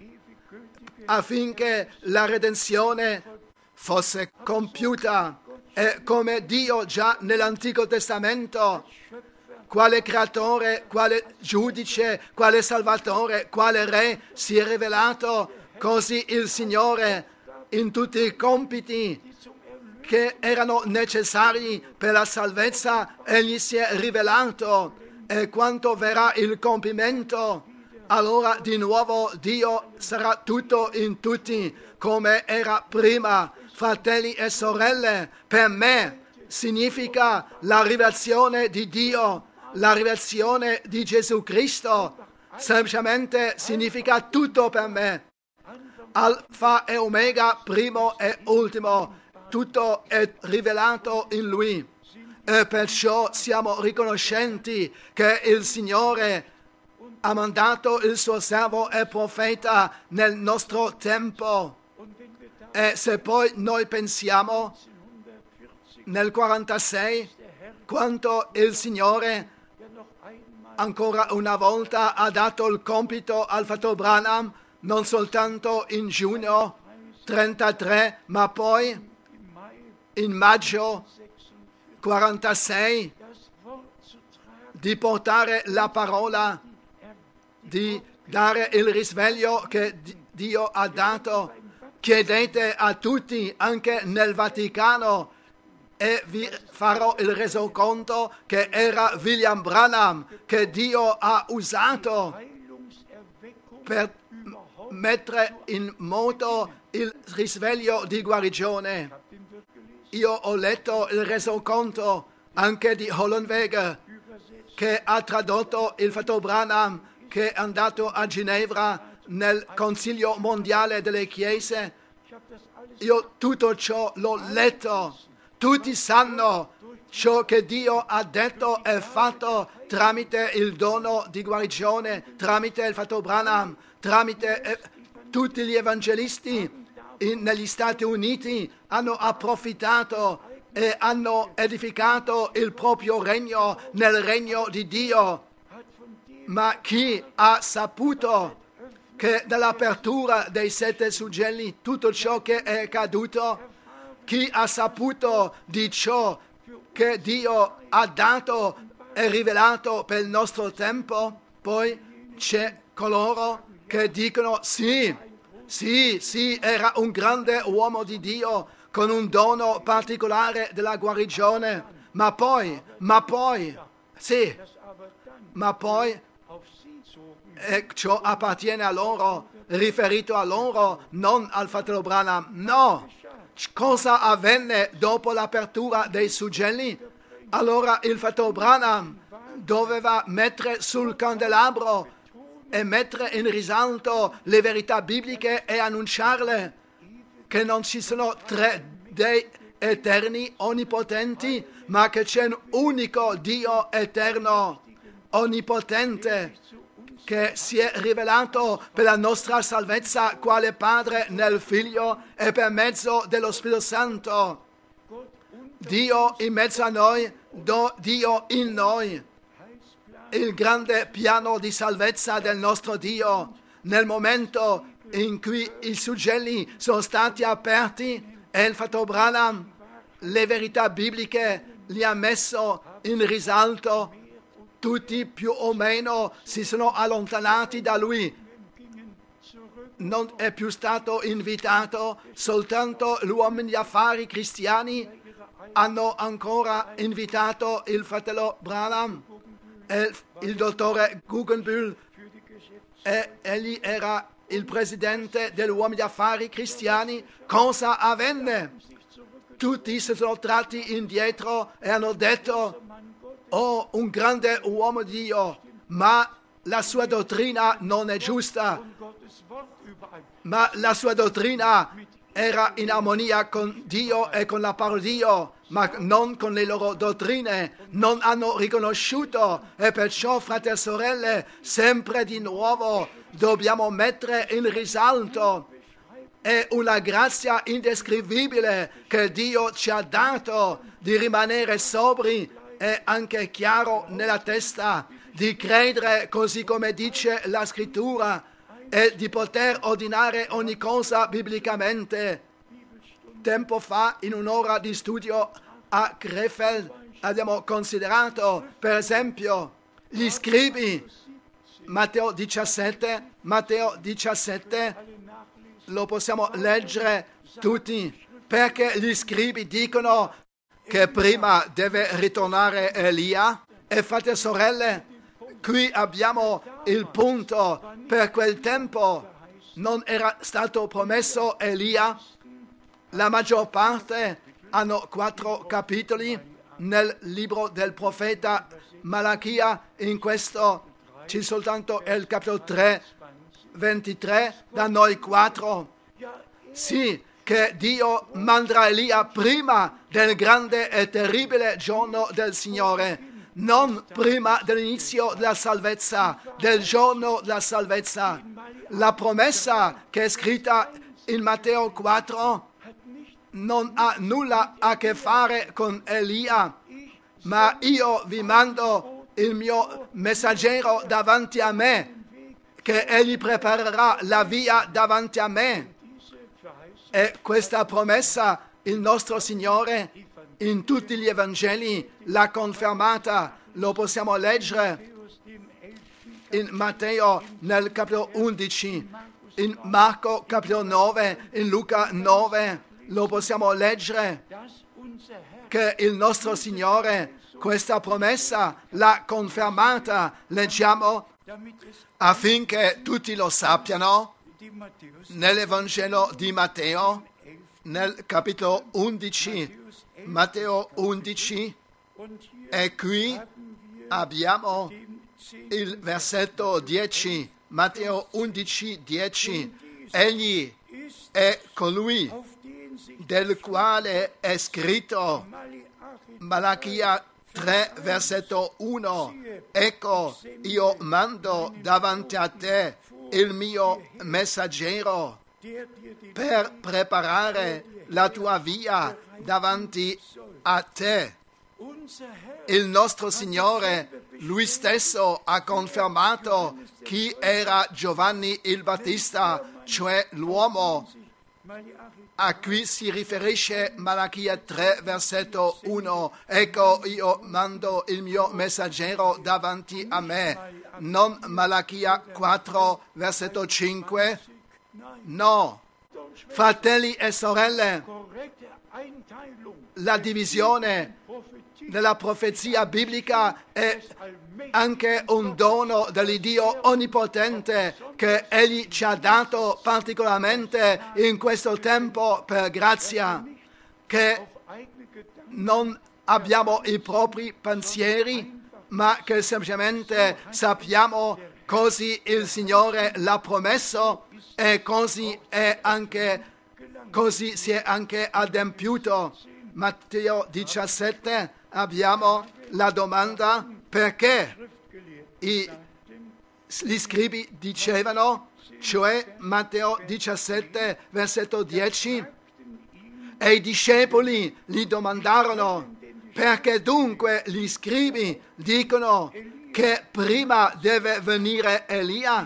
affinché la redenzione fosse compiuta. E come Dio già nell'Antico Testamento, quale creatore, quale giudice, quale salvatore, quale re si è rivelato, così il Signore in tutti i compiti che erano necessari per la salvezza, egli si è rivelato, e quando verrà il compimento, allora di nuovo Dio sarà tutto in tutti come era prima. Fratelli e sorelle, per me significa la rivelazione di Dio, la rivelazione di Gesù Cristo, semplicemente significa tutto per me. Alfa e Omega, primo e ultimo, tutto è rivelato in Lui. E perciò siamo riconoscenti che il Signore ha mandato il suo servo e profeta nel nostro tempo. E se poi noi pensiamo nel 46, quando il Signore ancora una volta ha dato il compito al fratello Branham, non soltanto in giugno 33, ma poi in maggio 46, di portare la parola, di dare il risveglio che Dio ha dato. Chiedete a tutti, anche nel Vaticano, e vi farò il resoconto che era William Branham che Dio ha usato per mettere in moto il risveglio di guarigione. Io ho letto il resoconto anche di Hollenweger, che ha tradotto il fratello Branham, che è andato a Ginevra nel Consiglio Mondiale delle Chiese. Io tutto ciò l'ho letto. Tutti sanno ciò che Dio ha detto e fatto tramite il dono di guarigione, tramite il fratello Branham, tramite tutti gli evangelisti negli Stati Uniti hanno approfittato e hanno edificato il proprio regno nel regno di Dio. Ma chi ha saputo che dall'apertura dei 7 suggelli tutto ciò che è accaduto, chi ha saputo di ciò che Dio ha dato e rivelato per il nostro tempo? Poi c'è coloro che dicono sì, era un grande uomo di Dio con un dono particolare della guarigione, ma poi, ciò appartiene a loro, riferito a loro, non al fratello Branham. No, cosa avvenne dopo l'apertura dei suggelli? Allora il fratello Branham doveva mettere sul candelabro e mettere in risalto le verità bibliche e annunciarle, che non ci sono 3 dei eterni onnipotenti, ma che c'è un unico Dio eterno, onnipotente, che si è rivelato per la nostra salvezza quale Padre nel Figlio e per mezzo dello Spirito Santo. Dio in mezzo a noi, Dio in noi. Il grande piano di salvezza del nostro Dio. Nel momento in cui i suggelli sono stati aperti e il fratello Branham le verità bibliche li ha messo in risalto, tutti più o meno si sono allontanati da lui. Non è più stato invitato, soltanto gli uomini di affari cristiani hanno ancora invitato il fratello Branham e il dottore Guggenbühl e egli era il presidente degli uomini d'affari cristiani, cosa avvenne? Tutti si sono tratti indietro e hanno detto: oh, un grande uomo di Dio, ma la sua dottrina non è giusta, ma la sua dottrina era in armonia con Dio e con la parola di Dio, ma non con le loro dottrine. Non hanno riconosciuto, e perciò, fratelli e sorelle, sempre di nuovo dobbiamo mettere in risalto è una grazia indescrivibile che Dio ci ha dato di rimanere sobri e anche chiaro nella testa, di credere così come dice la scrittura e di poter ordinare ogni cosa biblicamente. Tempo fa, in un'ora di studio a Krefeld, abbiamo considerato, per esempio, gli scribi. Matteo 17, lo possiamo leggere tutti, perché gli scribi dicono che prima deve ritornare Elia. E fratelli e sorelle, qui abbiamo il punto. Per quel tempo non era stato promesso Elia. La maggior parte hanno 4 capitoli nel libro del profeta Malachia. In questo c'è soltanto il capitolo 3, 23, da noi 4. Sì, che Dio manderà Elia prima del grande e terribile giorno del Signore, non prima dell'inizio della salvezza, del giorno della salvezza. La promessa che è scritta in Matteo 4 non ha nulla a che fare con Elia, ma io vi mando il mio messaggero davanti a me, che egli preparerà la via davanti a me. E questa promessa il nostro Signore in tutti gli Evangeli l'ha confermata. Lo possiamo leggere in Matteo nel capitolo 11, in Marco capitolo 9, in Luca 9. Lo possiamo leggere che il nostro Signore questa promessa l'ha confermata. Leggiamo affinché tutti lo sappiano nell'Evangelo di Matteo, nel capitolo 11, Matteo 11, e qui abbiamo il versetto 10, Matteo 11, 10. Egli è colui del quale è scritto, Malachia 3, versetto 1, ecco, io mando davanti a te il mio messaggero per preparare la tua via davanti a te. Il nostro Signore, Lui stesso, ha confermato chi era Giovanni il Battista, cioè l'uomo a cui si riferisce Malachia 3, versetto 1. Ecco, io mando il mio messaggero davanti a me. Non Malachia 4, versetto 5. No. Fratelli e sorelle, la divisione della profezia biblica è anche un dono dell'Iddio onnipotente che Egli ci ha dato particolarmente in questo tempo per grazia, che non abbiamo i propri pensieri, ma che semplicemente sappiamo così il Signore l'ha promesso e così si è anche adempiuto. Matteo 17 abbiamo la domanda: perché gli scribi dicevano, cioè Matteo 17, versetto 10, e i discepoli gli domandarono: perché dunque gli scribi dicono che prima deve venire Elia?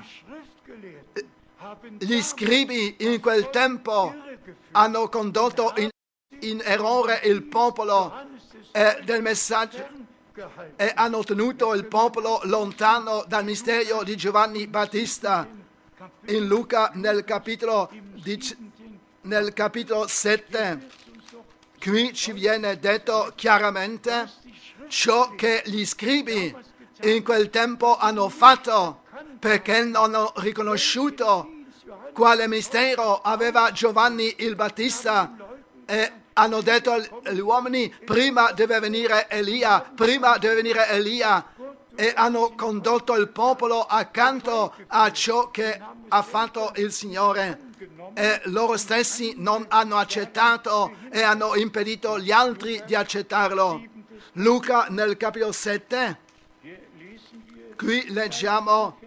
Gli scribi in quel tempo hanno condotto in errore il popolo del messaggio e hanno tenuto il popolo lontano dal mistero di Giovanni Battista. In Luca nel capitolo 7, qui ci viene detto chiaramente ciò che gli scribi in quel tempo hanno fatto perché non hanno riconosciuto quale mistero aveva Giovanni il Battista e hanno detto agli uomini: prima deve venire Elia, e hanno condotto il popolo accanto a ciò che ha fatto il Signore, e loro stessi non hanno accettato e hanno impedito gli altri di accettarlo. Luca nel capitolo 7, qui leggiamo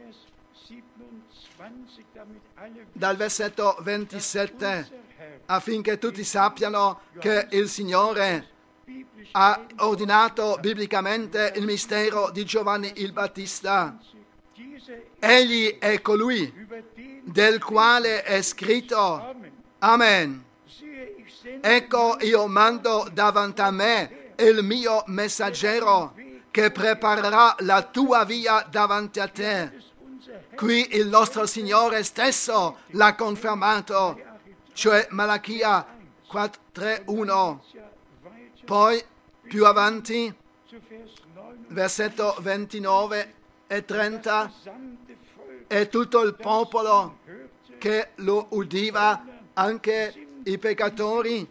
dal versetto 27, affinché tutti sappiano che il Signore ha ordinato biblicamente il mistero di Giovanni il Battista. Egli è colui del quale è scritto: Amen. Ecco, io mando davanti a me il mio messaggero che preparerà la tua via davanti a te. Qui il nostro Signore stesso l'ha confermato, cioè Malachia 3:1. Poi più avanti, versetto 29 e 30, e tutto il popolo che lo udiva, anche i peccatori,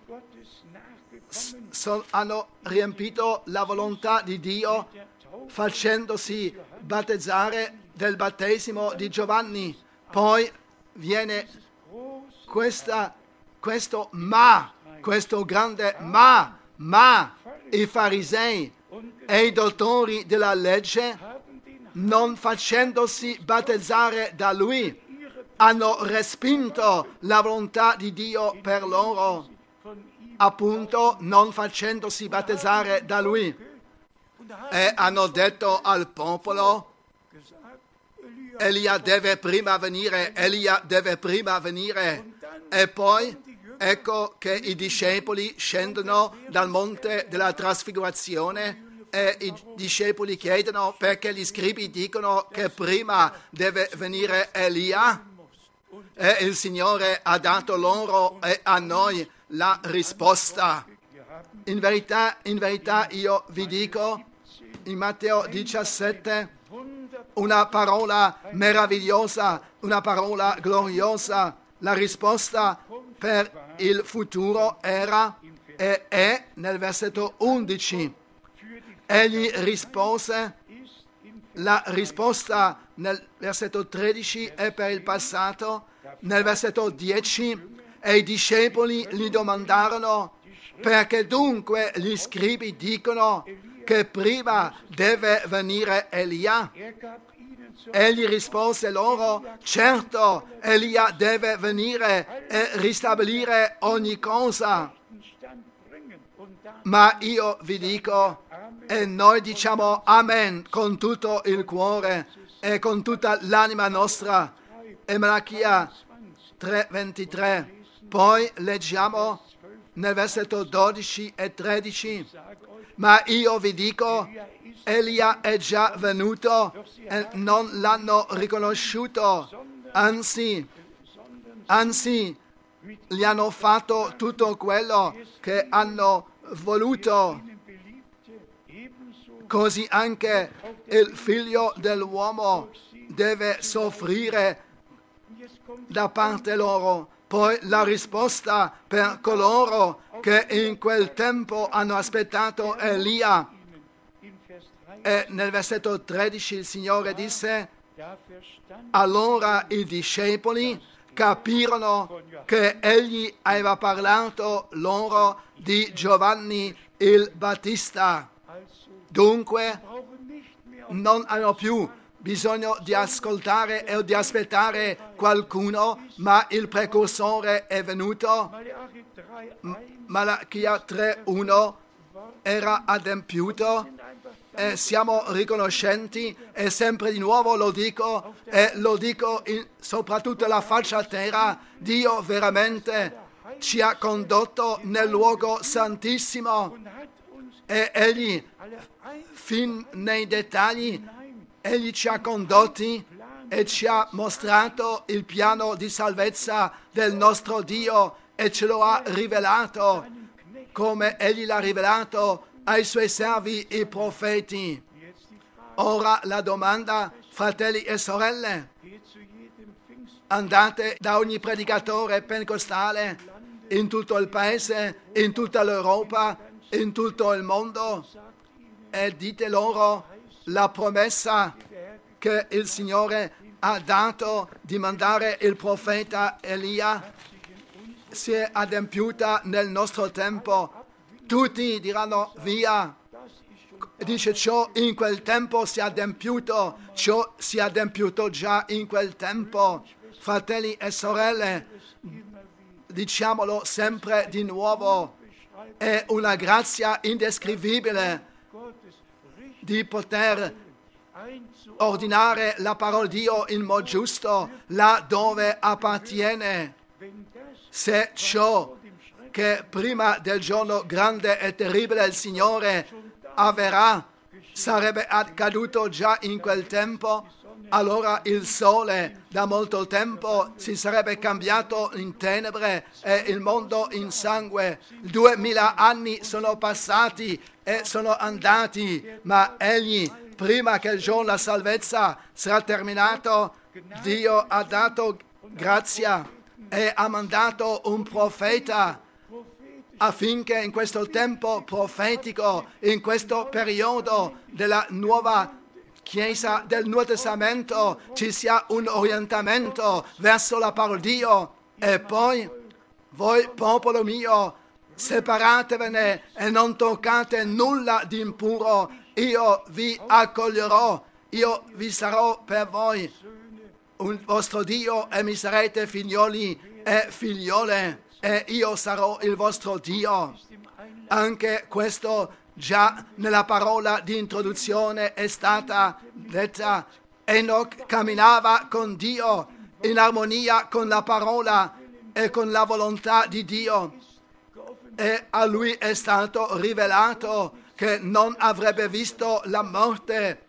hanno riempito la volontà di Dio facendosi battezzare del battesimo di Giovanni. Poi viene questo grande ma i farisei e i dottori della legge, non facendosi battezzare da lui, hanno respinto la volontà di Dio per loro, appunto non facendosi battezzare da lui, e hanno detto al popolo: Elia deve prima venire, e poi ecco che i discepoli scendono dal monte della trasfigurazione e i discepoli chiedono perché gli scribi dicono che prima deve venire Elia, e il Signore ha dato loro e a noi la risposta. In verità io vi dico, in Matteo 17, una parola meravigliosa, una parola gloriosa. La risposta per il futuro era e è nel versetto 11. Egli rispose, la risposta nel versetto 13 è per il passato. Nel versetto 10, e i discepoli gli domandarono: perché dunque gli scribi dicono che prima deve venire Elia? Egli rispose loro: certo, Elia deve venire e ristabilire ogni cosa. Ma io vi dico, e noi diciamo Amen con tutto il cuore e con tutta l'anima nostra. E Malachia 3:23. Poi leggiamo nel versetto 12 e 13. Ma io vi dico, Elia è già venuto e non l'hanno riconosciuto, anzi, gli hanno fatto tutto quello che hanno voluto. Così anche il figlio dell'uomo deve soffrire da parte loro. Poi la risposta per coloro che in quel tempo hanno aspettato Elia. E nel versetto 13 il Signore disse: allora i discepoli capirono che egli aveva parlato loro di Giovanni il Battista. Dunque non hanno più bisogno di ascoltare o di aspettare qualcuno, ma il precursore è venuto. Malachia 3:1 era adempiuto e siamo riconoscenti, e sempre di nuovo lo dico, e lo dico soprattutto alla faccia terra: Dio veramente ci ha condotto nel luogo santissimo e Egli, fin nei dettagli, Egli ci ha condotti e ci ha mostrato il piano di salvezza del nostro Dio e ce lo ha rivelato come Egli l'ha rivelato ai Suoi servi, i profeti. Ora la domanda, fratelli e sorelle, andate da ogni predicatore pentecostale in tutto il paese, in tutta l'Europa, in tutto il mondo e dite loro la promessa che il Signore ha dato di mandare il profeta Elia si è adempiuta nel nostro tempo. Tutti diranno via. Dice ciò in quel tempo si è adempiuto, ciò si è adempiuto già in quel tempo. Fratelli e sorelle, diciamolo sempre di nuovo, è una grazia indescrivibile di poter ordinare la parola di Dio in modo giusto là dove appartiene. Se ciò che prima del giorno grande e terribile del Signore avverrà sarebbe accaduto già in quel tempo, allora il sole da molto tempo si sarebbe cambiato in tenebre e il mondo in sangue. 2000 anni sono passati e sono andati, ma egli, prima che il giorno della salvezza sarà terminato, Dio ha dato grazia e ha mandato un profeta affinché in questo tempo profetico, in questo periodo della nuova Chiesa del Nuovo Testamento, ci sia un orientamento verso la parola di Dio. E poi, voi popolo mio, separatevene e non toccate nulla di impuro, io vi accoglierò, io vi sarò per voi un vostro Dio e mi sarete figlioli e figliole e io sarò il vostro Dio. Anche questo già nella parola di introduzione è stata detta. Enoch camminava con Dio in armonia con la parola e con la volontà di Dio e a lui è stato rivelato che non avrebbe visto la morte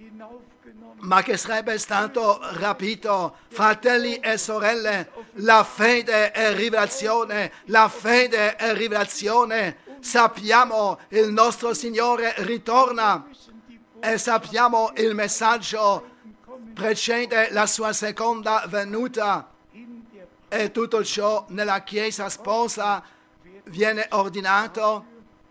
ma che sarebbe stato rapito. Fratelli e sorelle, la fede è rivelazione, la fede è rivelazione. Sappiamo il nostro Signore ritorna e sappiamo il messaggio precede la sua seconda venuta e tutto ciò nella Chiesa sposa viene ordinato.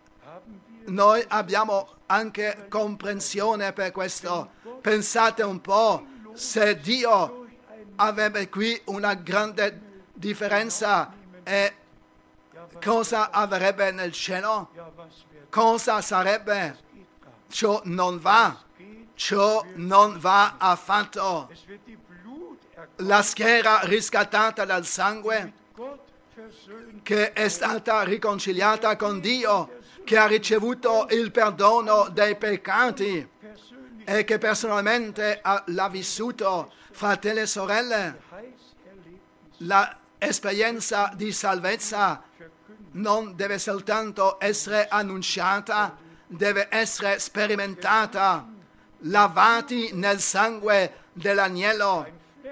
Noi abbiamo anche comprensione per questo. Pensate un po', se Dio avrebbe qui una grande differenza e cosa avrebbe nel cielo? Cosa sarebbe? Ciò non va affatto. La schiera riscattata dal sangue che è stata riconciliata con Dio, che ha ricevuto il perdono dei peccati e che personalmente l'ha vissuto. Fratelli e sorelle, l'esperienza di salvezza non deve soltanto essere annunciata, deve essere sperimentata, lavati nel sangue dell'agnello.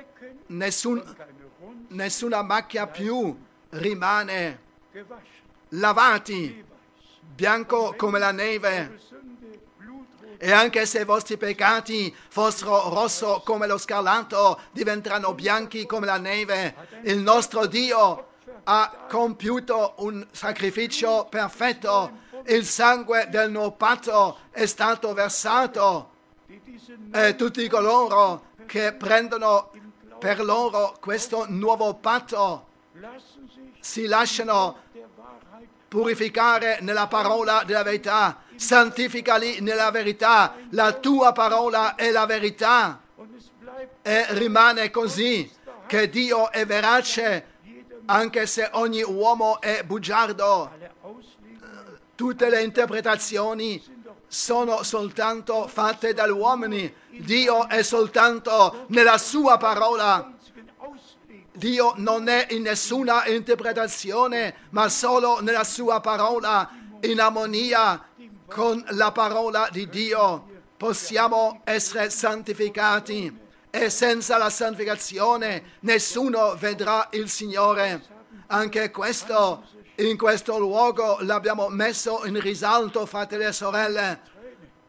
Nessuna macchia più rimane, lavati, bianco come la neve. E anche se i vostri peccati fossero rosso come lo scarlatto, diventeranno bianchi come la neve. Il nostro Dio ha compiuto un sacrificio perfetto. Il sangue del nuovo patto è stato versato e tutti coloro che prendono per loro questo nuovo patto si lasciano purificare nella parola della verità. Santificali nella verità, la tua parola è la verità e rimane così che Dio è verace anche se ogni uomo è bugiardo. Tutte le interpretazioni sono soltanto fatte dagli uomini. Dio è soltanto nella sua parola. Dio non è in nessuna interpretazione, ma solo nella sua parola, in armonia con la parola di Dio. Possiamo essere santificati e senza la santificazione nessuno vedrà il Signore. Anche questo, in questo luogo l'abbiamo messo in risalto, fratelli e sorelle.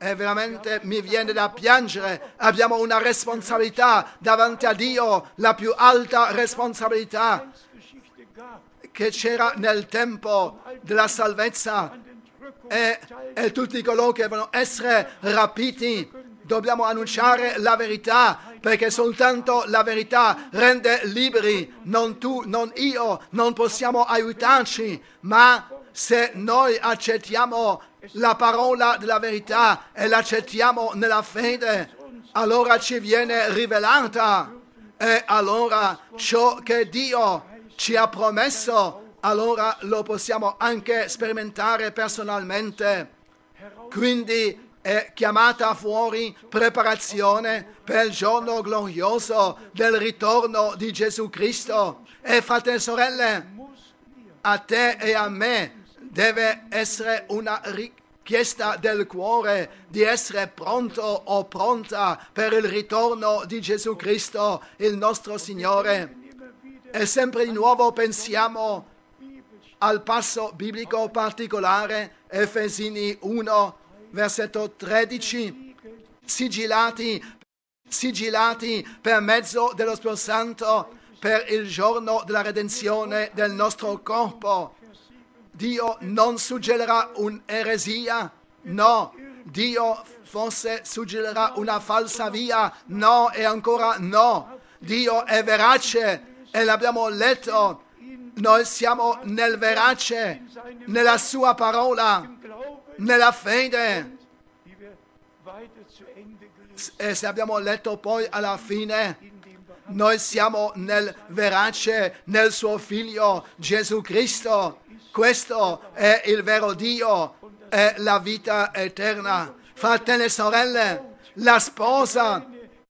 E veramente mi viene da piangere. Abbiamo una responsabilità davanti a Dio, la più alta responsabilità che c'era nel tempo della salvezza. E tutti coloro che devono essere rapiti, dobbiamo annunciare la verità, perché soltanto la verità rende liberi. Non tu, non io, non possiamo aiutarci, ma se noi accettiamo la parola della verità e l'accettiamo nella fede, allora ci viene rivelata, e allora ciò che Dio ci ha promesso, allora lo possiamo anche sperimentare personalmente. Quindi è chiamata fuori preparazione per il giorno glorioso del ritorno di Gesù Cristo. E fratelli e sorelle, a te e a me deve essere una richiesta del cuore di essere pronto o pronta per il ritorno di Gesù Cristo, il nostro Signore. E sempre di nuovo pensiamo al passo biblico particolare, Efesini 1, versetto 13, sigillati per mezzo dello Spirito Santo per il giorno della redenzione del nostro corpo. Dio non suggerirà un'eresia, no. Dio forse suggerirà una falsa via, no, e ancora no. Dio è verace e l'abbiamo letto. Noi siamo nel verace, nella sua parola, nella fede. E se abbiamo letto poi alla fine, noi siamo nel verace, nel suo Figlio Gesù Cristo. Questo è il vero Dio, è la vita eterna. Fratelli e sorelle, la sposa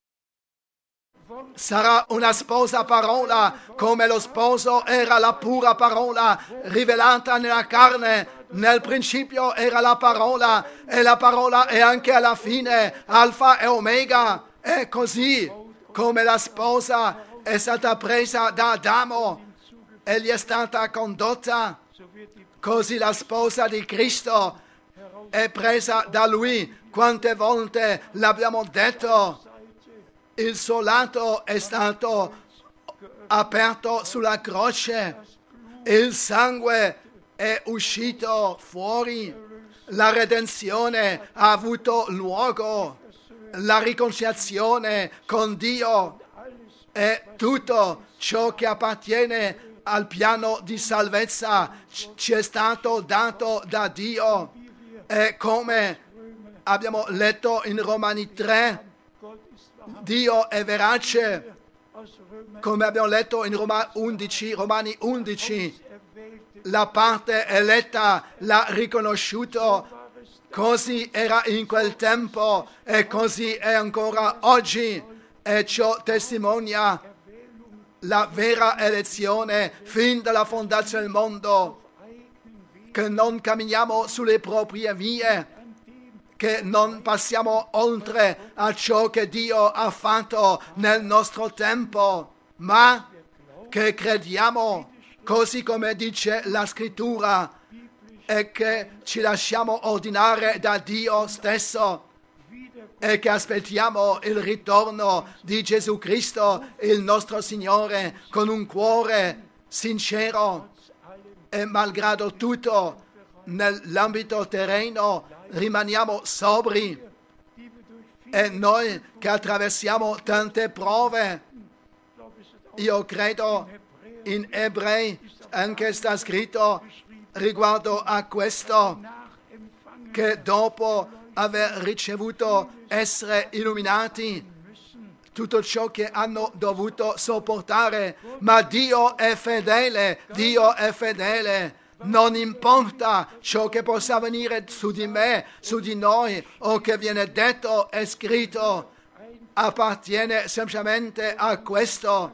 sarà una sposa parola, come lo sposo era la pura parola rivelata nella carne. Nel principio era la parola, e la parola è anche alla fine Alfa e Omega. È così come la sposa è stata presa da Adamo e gli è stata condotta, così la sposa di Cristo è presa da Lui. Quante volte l'abbiamo detto? Il suo lato è stato aperto sulla croce, il sangue è uscito fuori, la redenzione ha avuto luogo, la riconciliazione con Dio e tutto ciò che appartiene al piano di salvezza ci è stato dato da Dio. E come abbiamo letto in Romani 3, Dio è verace, come abbiamo letto in Romani 11, la parte eletta l'ha riconosciuto, così era in quel tempo e così è ancora oggi, e ciò testimonia la vera elezione fin dalla fondazione del mondo, che non camminiamo sulle proprie vie, che non passiamo oltre a ciò che Dio ha fatto nel nostro tempo, ma che crediamo così come dice la Scrittura e che ci lasciamo ordinare da Dio stesso e che aspettiamo il ritorno di Gesù Cristo, il nostro Signore, con un cuore sincero e malgrado tutto nell'ambito terreno rimaniamo sobri. E noi che attraversiamo tante prove, io credo in Ebrei anche sta scritto riguardo a questo, che dopo aver ricevuto essere illuminati, tutto ciò che hanno dovuto sopportare, ma Dio è fedele, Dio è fedele. Non importa ciò che possa venire su di me, su di noi, o che viene detto e scritto, appartiene semplicemente a questo.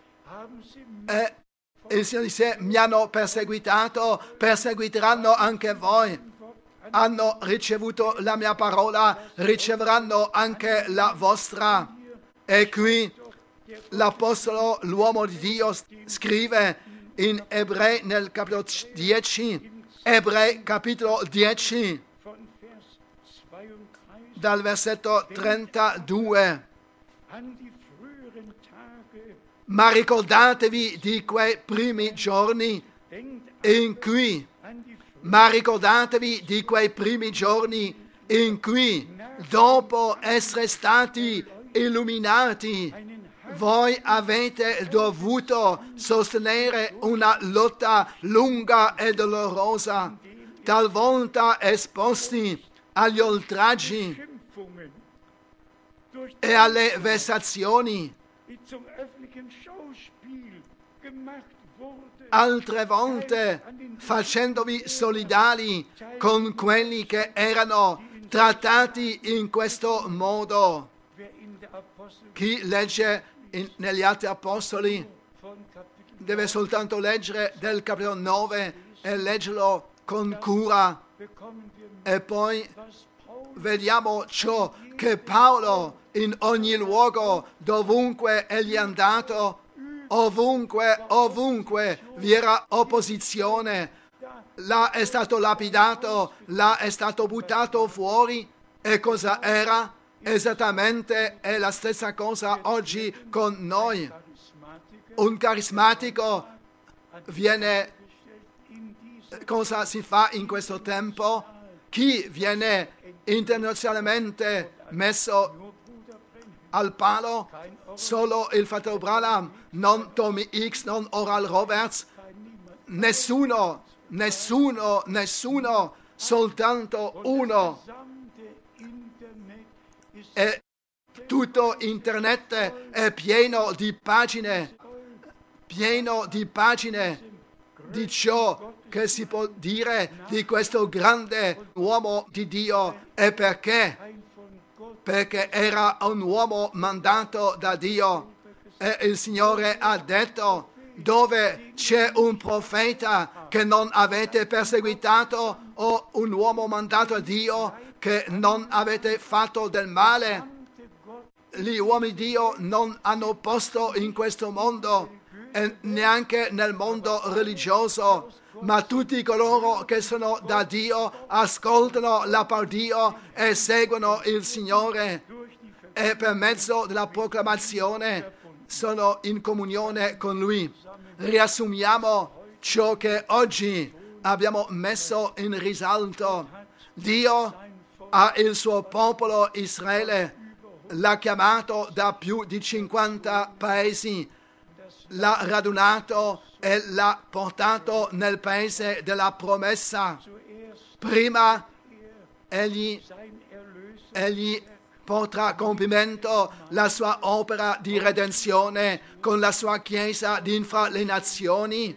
E il Signore dice: mi hanno perseguitato, perseguiteranno anche voi. Hanno ricevuto la mia parola, riceveranno anche la vostra. E qui l'Apostolo, l'uomo di Dio, scrive in Ebrei nel capitolo 10, Ebrei capitolo 10, dal versetto 32. an die früheren Tage, Ma ricordatevi di quei primi giorni denkt in cui, an die ma ricordatevi di quei primi giorni in cui, dopo essere stati illuminati, einen voi avete dovuto sostenere una lotta lunga e dolorosa, talvolta esposti agli oltraggi Schimpfungen durch e alle vessazioni, die zum öffentlichen Schauspiel gemacht wurde, altre volte facendovi solidali con quelli che erano trattati in questo modo. wer in der Apostel Chi legge negli Atti Apostoli von Kapitel deve soltanto leggere del capitolo 9 e leggerlo con cura, bekommen wir mit, e poi was Paulus vediamo ciò che Paolo in ogni luogo, dovunque egli è andato, ovunque vi era opposizione, là è stato lapidato, là è stato buttato fuori. E cosa era? Esattamente è la stessa cosa oggi con noi. Charismatiker Un carismatico viene, in dieser cosa si fa in questo tempo? Chi viene internazionalmente messo nur Bruder Brenhem, al palo? kein Oral, Solo il fratello Branham, non Tommy X, non Oral Roberts, kein niemand. nessuno, soltanto uno. Gesamte Internet ist E tutto internet è pieno di pagine di ciò che si può dire di questo grande uomo di Dio. E perché? ein von Gott Perché era un uomo mandato da Dio. E il Signore ha detto: dove c'è un profeta che non avete perseguitato, o un uomo mandato da Dio che non avete fatto del male, ante Gott gli uomini di Dio non hanno posto in questo mondo e neanche nel mondo religioso, ma tutti coloro che sono da Dio ascoltano la parola di Dio e seguono il Signore, durch die e per mezzo della proclamazione sono in comunione con Lui. Riassumiamo ciò che oggi abbiamo messo in risalto. Dio ha il suo popolo Israele, l'ha chiamato da più di 50 paesi, l'ha radunato e l'ha portato nel paese della promessa. zuerst Prima egli sein Erlöser egli porterà a compimento la sua opera di redenzione con la sua Chiesa di fra le nazioni,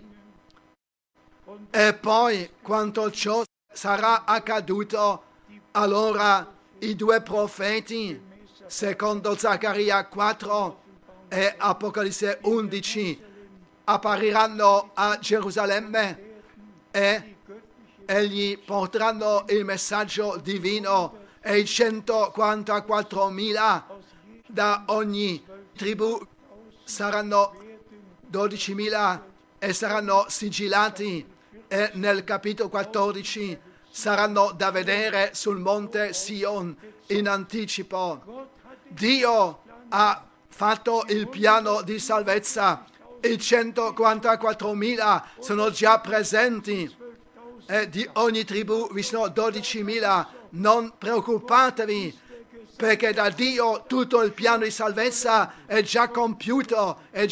e poi, quando ciò sarà accaduto, allora i due profeti, secondo Zaccaria 4 e Apocalisse 11, appariranno a Gerusalemme e egli porteranno il messaggio divino, e i 144.000 da ogni tribù saranno 12.000 e saranno sigillati, e nel capitolo 14 saranno da vedere sul monte Sion in anticipo. Dio ha fatto il piano di salvezza, i 144.000 sono già presenti e di ogni tribù vi sono 12.000. Non preoccupatevi, perché da Dio tutto il piano di salvezza è già compiuto, e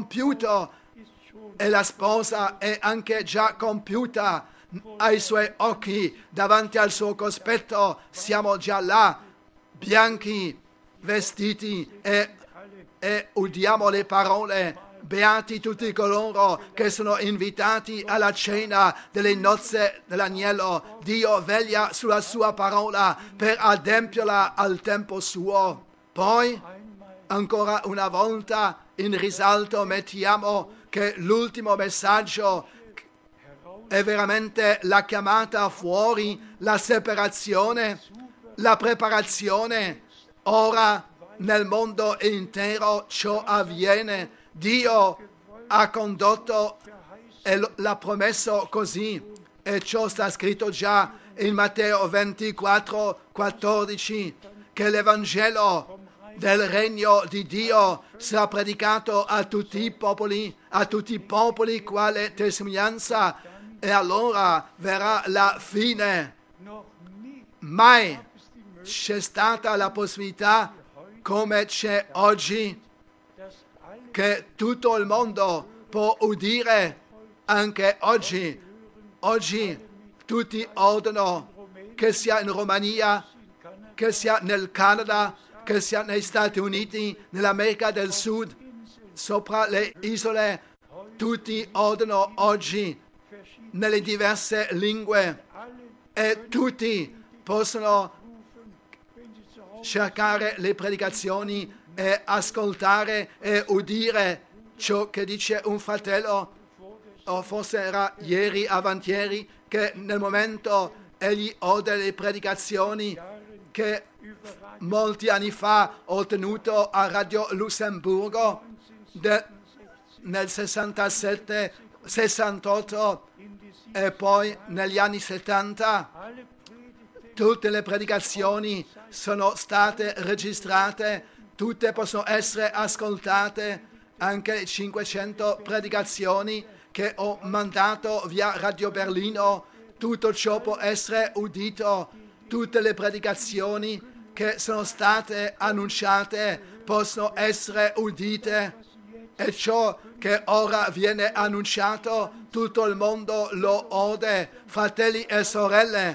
la sposa è anche già compiuta ai suoi occhi, davanti al suo cospetto. Siamo già là, bianchi, vestiti, e udiamo le parole: beati tutti coloro che sono invitati alla cena delle nozze dell'agnello. Dio veglia sulla sua parola per adempierla al tempo suo. Poi, ancora una volta, in risalto mettiamo che l'ultimo messaggio è veramente la chiamata fuori, la separazione, la preparazione. Ora nel mondo intero ciò avviene. Dio ha condotto e l'ha promesso così, e ciò sta scritto già in Matteo 24, 14. che l'Evangelo del regno di Dio sarà predicato a tutti i popoli quale testimonianza, e allora verrà la fine. Noch nie Mai c'è stata la possibilità, come c'è oggi, dass alle che tutto il mondo può udire anche oggi. Oggi tutti odono, che sia in Romania, che sia nel Canada, che sia negli Stati Uniti, nell'America del Sud, sopra le isole, tutti odono oggi nelle diverse lingue e tutti possono cercare le predicazioni e ascoltare e udire ciò che dice un fratello, o forse era ieri, avantieri, che nel momento egli ode le predicazioni che molti anni fa ho tenuto a Radio Lussemburgo nel 67, 68 e poi negli anni 70. alle Predigten Tutte le predicazioni sono state registrate, tutte possono essere ascoltate, anche le 500 predicazioni che ho mandato via Radio Berlino, tutto ciò può essere udito, tutte le predicazioni che sono state annunciate possono essere udite, e ciò che ora viene annunciato tutto il mondo lo ode. Fratelli e sorelle,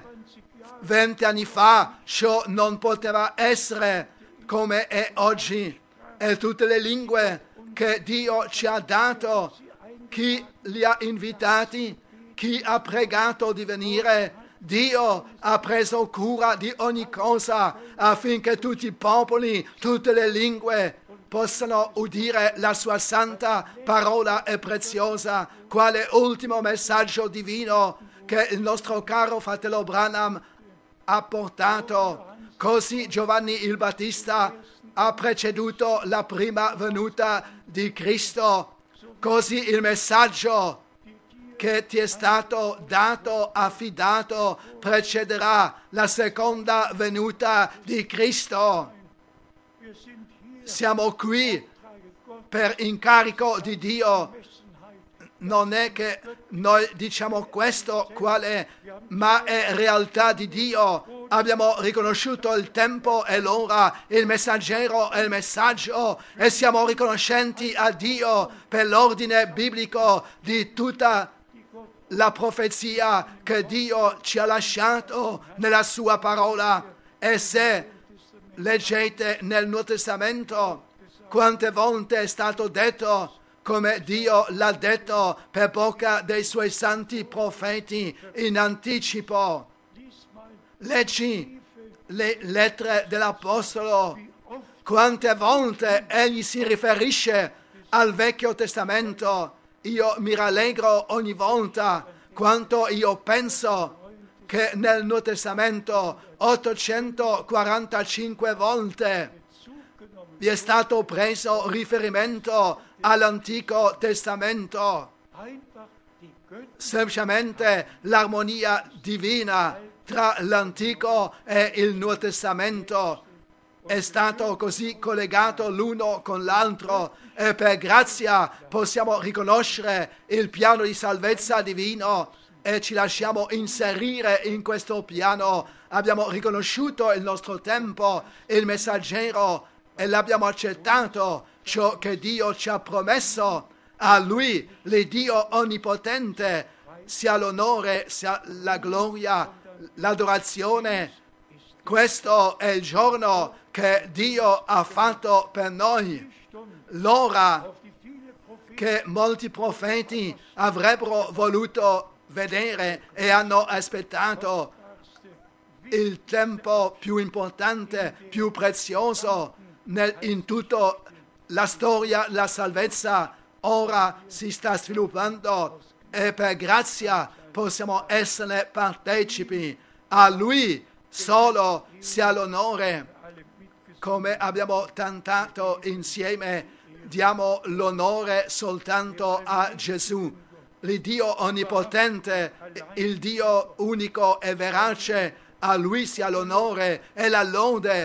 20 anni fa ciò non poteva essere come è oggi, e tutte le lingue che Dio ci ha dato, chi li ha invitati, chi ha pregato di venire, Dio ha preso cura di ogni cosa affinché tutti i popoli, tutte le lingue possano udire la sua santa parola e preziosa, quale ultimo messaggio divino che il nostro caro fratello Branham ha portato. Così Giovanni il Battista ha preceduto la prima venuta di Cristo, così il messaggio che ti è stato dato, affidato, precederà la seconda venuta di Cristo. wir sind hier Siamo qui Frage Gott per incarico di Dio. Messenheit Non è che noi diciamo questo qual è, ma è realtà di Dio. Abbiamo riconosciuto il tempo e l'ora, il messaggero e il messaggio, e siamo riconoscenti a Dio per l'ordine biblico di tutta la profezia che Dio ci ha lasciato nella sua parola. E se leggete nel Nuovo Testamento quante volte è stato detto, come Dio l'ha detto per bocca dei suoi santi profeti in anticipo. diesmal Leggi le lettere dell'Apostolo, quante volte egli si riferisce al Vecchio Testamento. Io mi rallegro ogni volta quanto io penso che nel Nuovo Testamento 845 volte vi è stato preso riferimento all'Antico Testamento. einfach die Götter Semplicemente l'armonia divina tra l'Antico e il Nuovo Testamento è stato così collegato l'uno con l'altro, e per grazia possiamo riconoscere il piano di salvezza divino e ci lasciamo inserire in questo piano. Abbiamo riconosciuto il nostro tempo, il messaggero, e l'abbiamo accettato, ciò che Dio ci ha promesso. A Lui, l'Iddio onnipotente, sia l'onore, sia la gloria, l'adorazione. Questo è il giorno che Dio ha fatto per noi, l'ora auf die viele Propheten che molti profeti avrebbero voluto vedere e hanno aspettato, il tempo più importante, più prezioso in tutta la storia, la salvezza ora si sta sviluppando, e per grazia possiamo essere partecipi. A Lui solo sia l'onore. Come abbiamo cantato insieme, diamo l'onore soltanto a Gesù, l'Iddio onnipotente, il Dio unico e verace. A Lui sia l'onore e la lode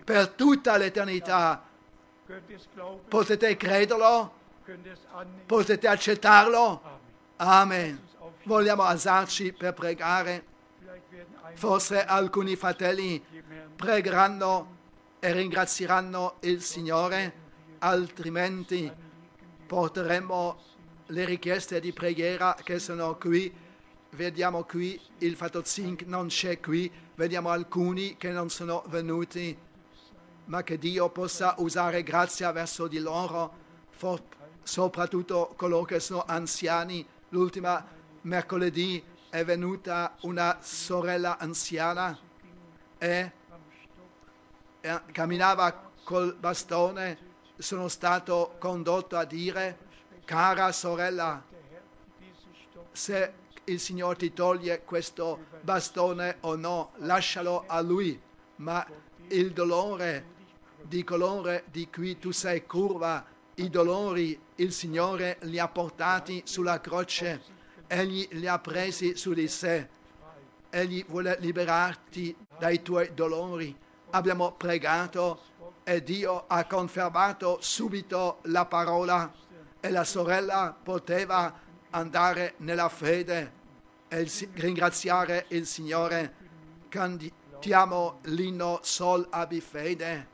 per tutta l'eternità. Könnt ihr es glauben? Potete crederlo? Könnt ihr es annehmen? Potete accettarlo? Amen. Amen. Vogliamo alzarci per pregare. Vielleicht werden einige Forse alcuni fratelli dem Herrn pregheranno e ringrazieranno il Signore, altrimenti porteremo le richieste di preghiera che sono qui. Vediamo qui, il Fatto Zink non c'è qui, vediamo alcuni che non sono venuti, ma che Dio possa usare grazia verso di loro, soprattutto coloro che sono anziani. L'ultima mercoledì è venuta una sorella anziana e camminava col bastone. Sono stato condotto a dire: cara sorella, se il Signore ti toglie questo bastone o no, lascialo a Lui, ma il dolore di coloro di cui tu sei curva, i dolori il Signore li ha portati sulla croce, Egli li ha presi su di sé, Egli vuole liberarti dai tuoi dolori. Abbiamo pregato e Dio ha confermato subito la parola e la sorella poteva andare nella fede e ringraziare il Signore. Cantiamo l'inno Sol abbi fede.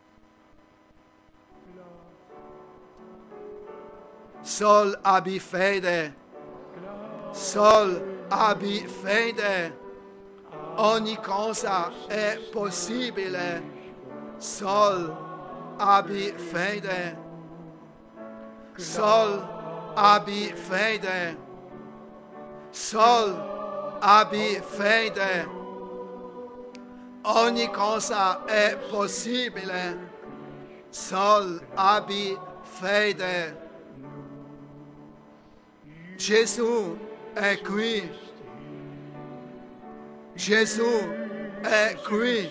Sol abbi fede, Sol abbi fede, ogni cosa è possibile. Sol abbi fede, Sol abbi fede, Sol abbi fede, ogni cosa è possibile. Sol abbi fede. Gesù è qui, Gesù è qui,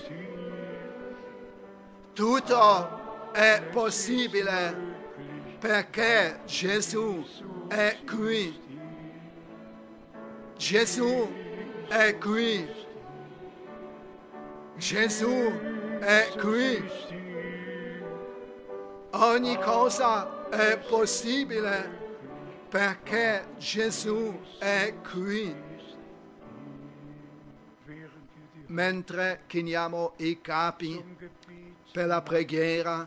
tutto è possibile perché Gesù è qui, Gesù è qui, Gesù è qui, ogni cosa è possibile perché Gesù è qui. Mentre chiniamo i capi per la preghiera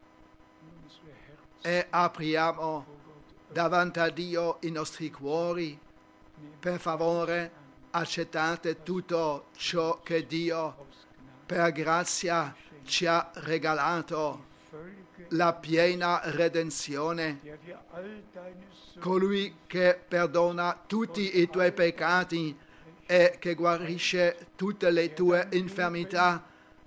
e apriamo davanti a Dio i nostri cuori, per favore accettate tutto ciò che Dio per grazia ci ha regalato, la piena redenzione, colui che perdona tutti i tuoi peccati e che guarisce tutte le tue infermità,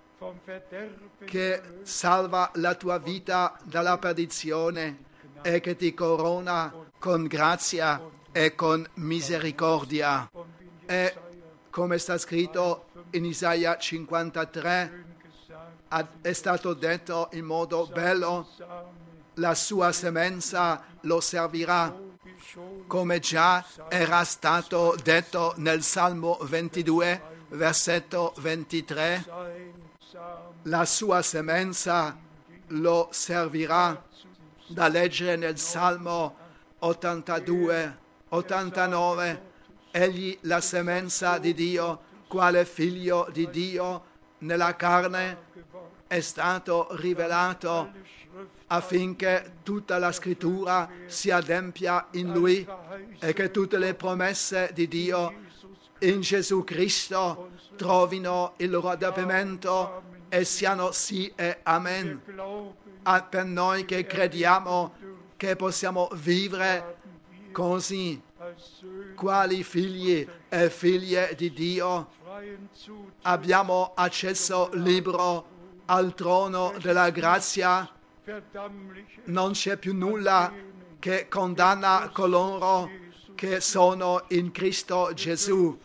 che salva la tua vita dalla perdizione e che ti corona con grazia e con misericordia. E come sta scritto in Isaia 53, è stato detto in modo bello: la sua semenza lo servirà, come già era stato detto nel Salmo 22, versetto 23, la sua semenza lo servirà, da leggere nel Salmo 82, 89, egli la semenza di Dio, quale figlio di Dio nella carne è stato rivelato affinché tutta la scrittura si adempia in lui e che tutte le promesse di Dio in Gesù Cristo trovino il loro adempimento e siano sì e amen. Per noi che crediamo che possiamo vivere così, quali figli e figlie di Dio, abbiamo accesso libero al trono della grazia. Non c'è più nulla che condanna coloro che sono in Cristo Gesù.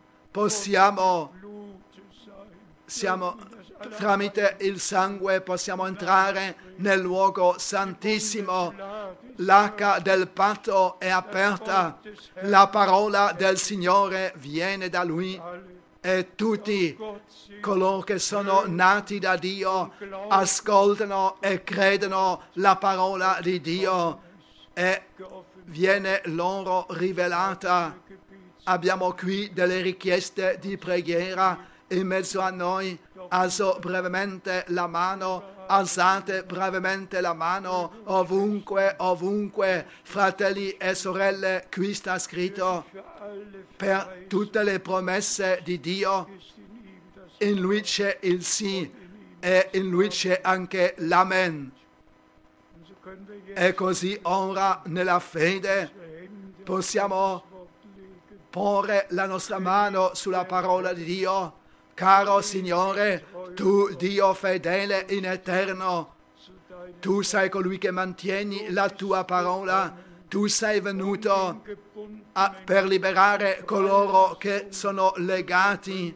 Tramite il sangue possiamo entrare nel luogo santissimo. L'arca del patto è aperta, la parola del Signore viene da Lui e tutti coloro che sono nati da Dio ascoltano e credono la parola di Dio e viene loro rivelata. Abbiamo qui delle richieste di preghiera in mezzo a noi. Alzo brevemente la mano, alzate brevemente la mano, ovunque, fratelli e sorelle, qui sta scritto, per tutte le promesse di Dio, in Lui c'è il sì e in Lui c'è anche l'amen. E così ora nella fede possiamo porre la nostra mano sulla parola di Dio. Caro Signore, tu Dio fedele in eterno, tu sei colui che mantieni la tua parola, tu sei venuto per liberare coloro che sono legati.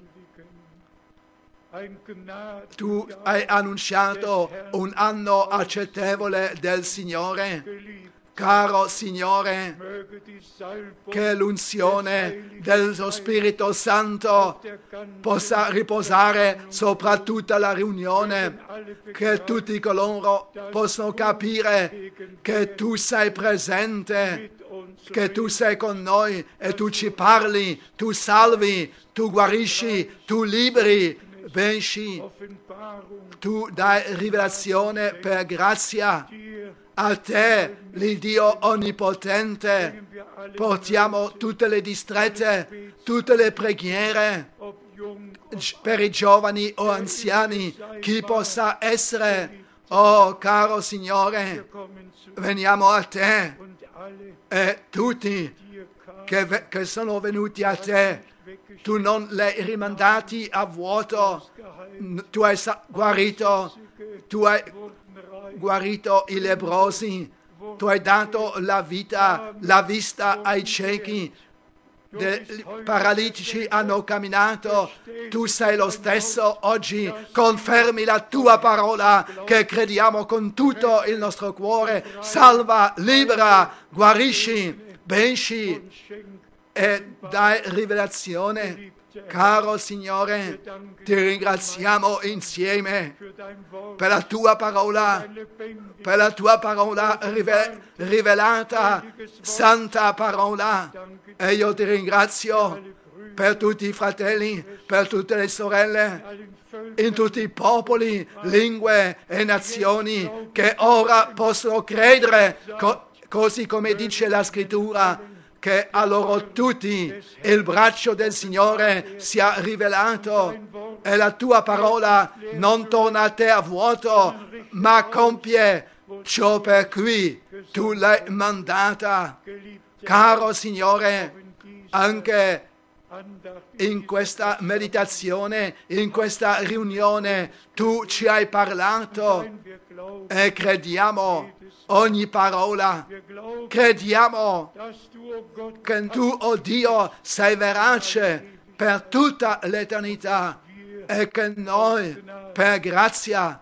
Tu hai annunciato un anno accettevole del Signore. Caro Signore, che l'unzione del tuo Spirito Santo possa riposare sopra tutta la riunione, che tutti coloro possano capire che tu sei presente, che tu sei con noi e tu ci parli, tu salvi, tu guarisci, tu liberi, benci, tu dai rivelazione per grazia. A te, l'Iddio onnipotente, portiamo tutte le distrette, tutte le preghiere per i giovani o anziani, chi possa essere. Oh, caro Signore, veniamo a te e tutti che sono venuti a te, tu non li hai rimandati a vuoto, tu hai guarito, tu hai guarito i lebbrosi, tu hai dato la vista ai ciechi, i paralitici hanno camminato, tu sei lo stesso oggi, confermi la tua parola che crediamo con tutto il nostro cuore, salva, libera, guarisci, benci e dai rivelazione. Caro Signore, ti ringraziamo insieme per la tua parola rivelata, santa parola. E io ti ringrazio per tutti i fratelli, per tutte le sorelle, in tutti i popoli, lingue e nazioni che ora possono credere, così come dice la Scrittura, che a loro tutti il braccio del Signore sia rivelato e la tua parola non torna a te a vuoto, ma compie ciò per cui tu l'hai mandata. Caro Signore, anche in questa meditazione, in questa riunione, tu ci hai parlato e crediamo ogni parola. Crediamo che tu, oh Dio, sei verace per tutta l'eternità e che noi, per grazia,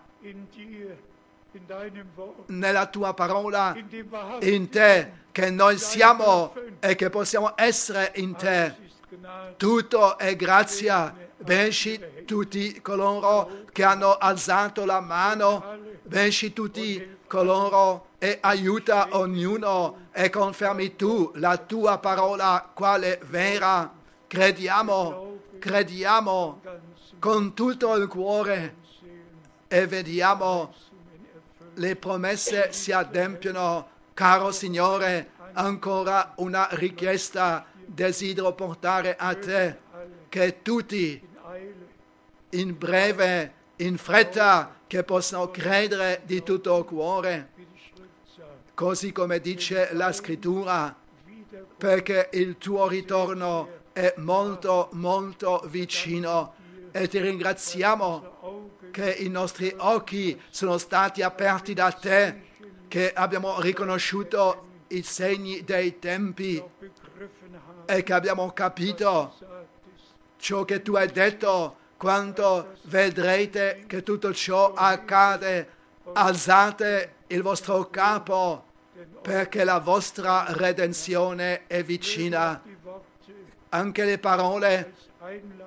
nella tua parola, in te, che noi siamo e che possiamo essere in te. Tutto è grazia. Benci tutti coloro che hanno alzato la mano, benci tutti coloro e aiuta ognuno e confermi tu la tua parola quale vera. Crediamo con tutto il cuore e vediamo le promesse si adempiono. Caro Signore, ancora una richiesta desidero portare a te, che tutti in breve, in fretta, che possano credere di tutto cuore, così come dice la Scrittura, perché il tuo ritorno è molto, molto vicino e ti ringraziamo che i nostri occhi sono stati aperti da te, che abbiamo riconosciuto i segni dei tempi e che abbiamo capito ciò che tu hai detto, quando vedrete che tutto ciò accade, alzate il vostro capo, perché la vostra redenzione è vicina. Anche le parole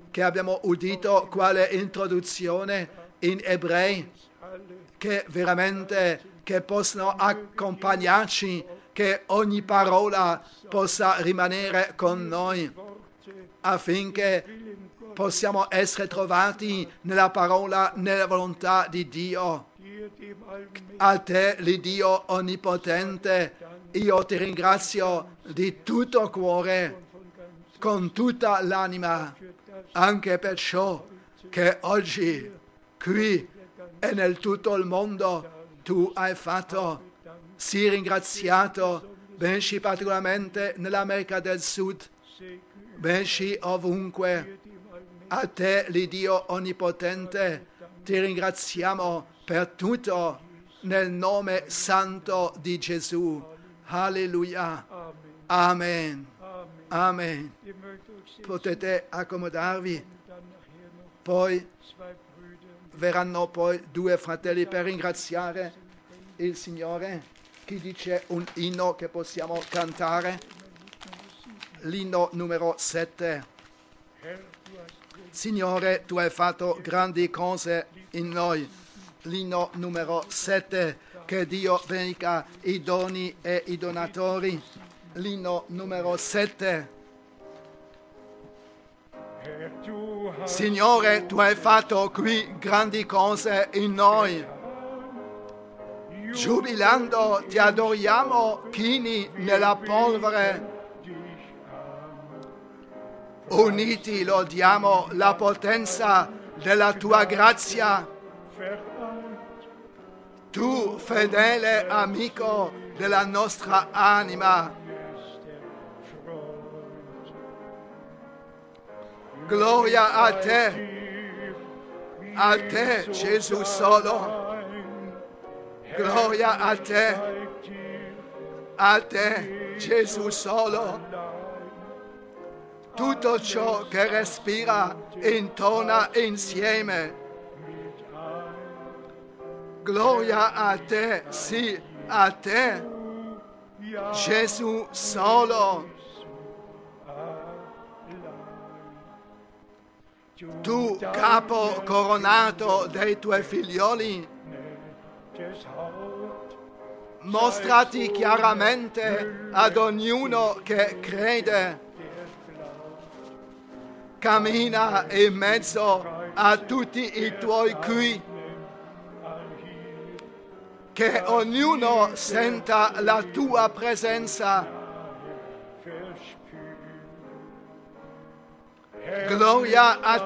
che abbiamo udito quale introduzione in Ebrei, che veramente che possono accompagnarci, che ogni parola possa rimanere con noi, affinché possiamo essere trovati nella parola, nella volontà di Dio. A te, l'Iddio onnipotente, io ti ringrazio di tutto cuore, con tutta l'anima, anche per ciò che oggi, qui e nel tutto il mondo, tu hai fatto. Sii ringraziato, benci particolarmente nell'America del Sud, benci ovunque. A te, l'Iddio onnipotente, ti ringraziamo per tutto nel nome santo di Gesù. Alleluia. Amen. Amen. Potete accomodarvi. Poi verranno poi 2 fratelli per ringraziare il Signore. Chi dice un inno che possiamo cantare? L'inno numero 7. Signore, tu hai fatto grandi cose in noi. L'inno numero 7. Che Dio benedica i doni e i donatori. L'inno numero 7. Signore, tu hai fatto qui grandi cose in noi. Giubilando ti adoriamo chini nella polvere. Uniti lodiamo la potenza della tua grazia. Tu, fedele amico della nostra anima. Gloria a te Gesù solo. Gloria a te Gesù solo. Tutto ciò che respira intona insieme. Gloria a te, sì, a te, Gesù solo. Tu, capo coronato dei tuoi figlioli, mostrati chiaramente ad ognuno che crede. Cammina in mezzo a tutti i tuoi qui, che ognuno senta la tua presenza. Gloria a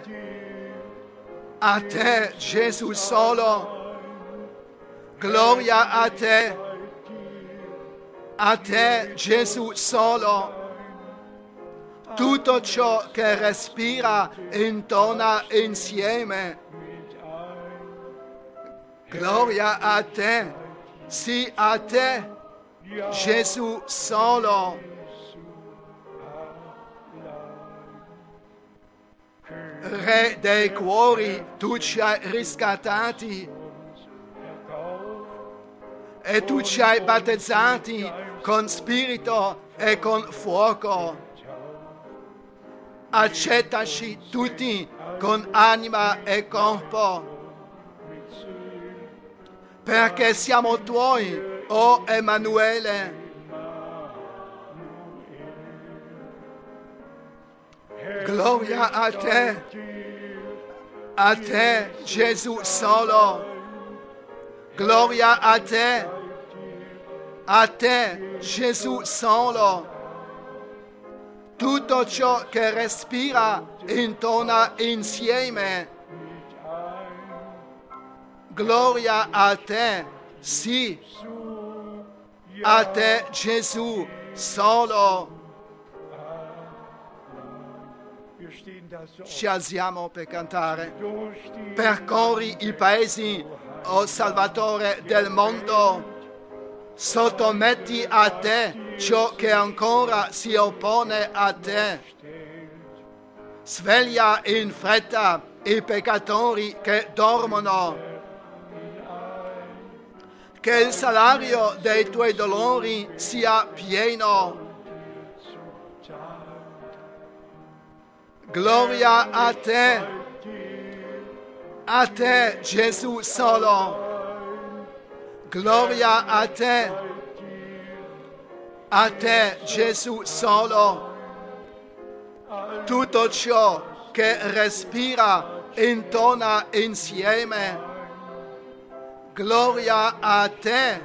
te Gesù solo. Gloria a te Gesù solo. Tutto ciò che respira intona insieme. Gloria a te, sì a te, Gesù solo. Re dei cuori, tu ci hai riscattati e tu ci hai battezzati con spirito e con fuoco. Accettaci tutti con anima e corpo, perché siamo tuoi, o Emanuele. Gloria a te Gesù solo. Gloria a te Gesù solo. Tutto ciò che respira intona insieme. Gloria a te, sì, a te Gesù solo. Ci alziamo per cantare. Percorri i paesi, o Salvatore del mondo. Sottometti a te ciò che ancora si oppone a te. Sveglia in fretta i peccatori che dormono. Che il salario dei tuoi dolori sia pieno. Gloria a te Gesù solo. Gloria a te Gesù solo. Tutto ciò che respira intona insieme. Gloria a te.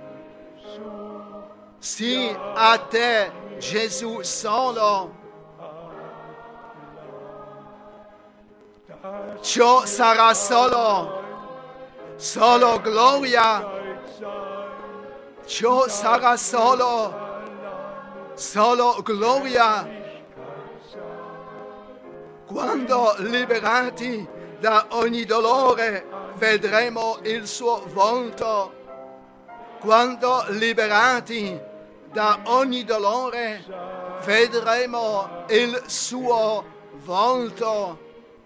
Sì, a te Gesù solo. Ciò sarà solo gloria. Ciò sarà solo gloria. Quando liberati da ogni dolore vedremo il suo volto. Quando liberati da ogni dolore vedremo il suo volto.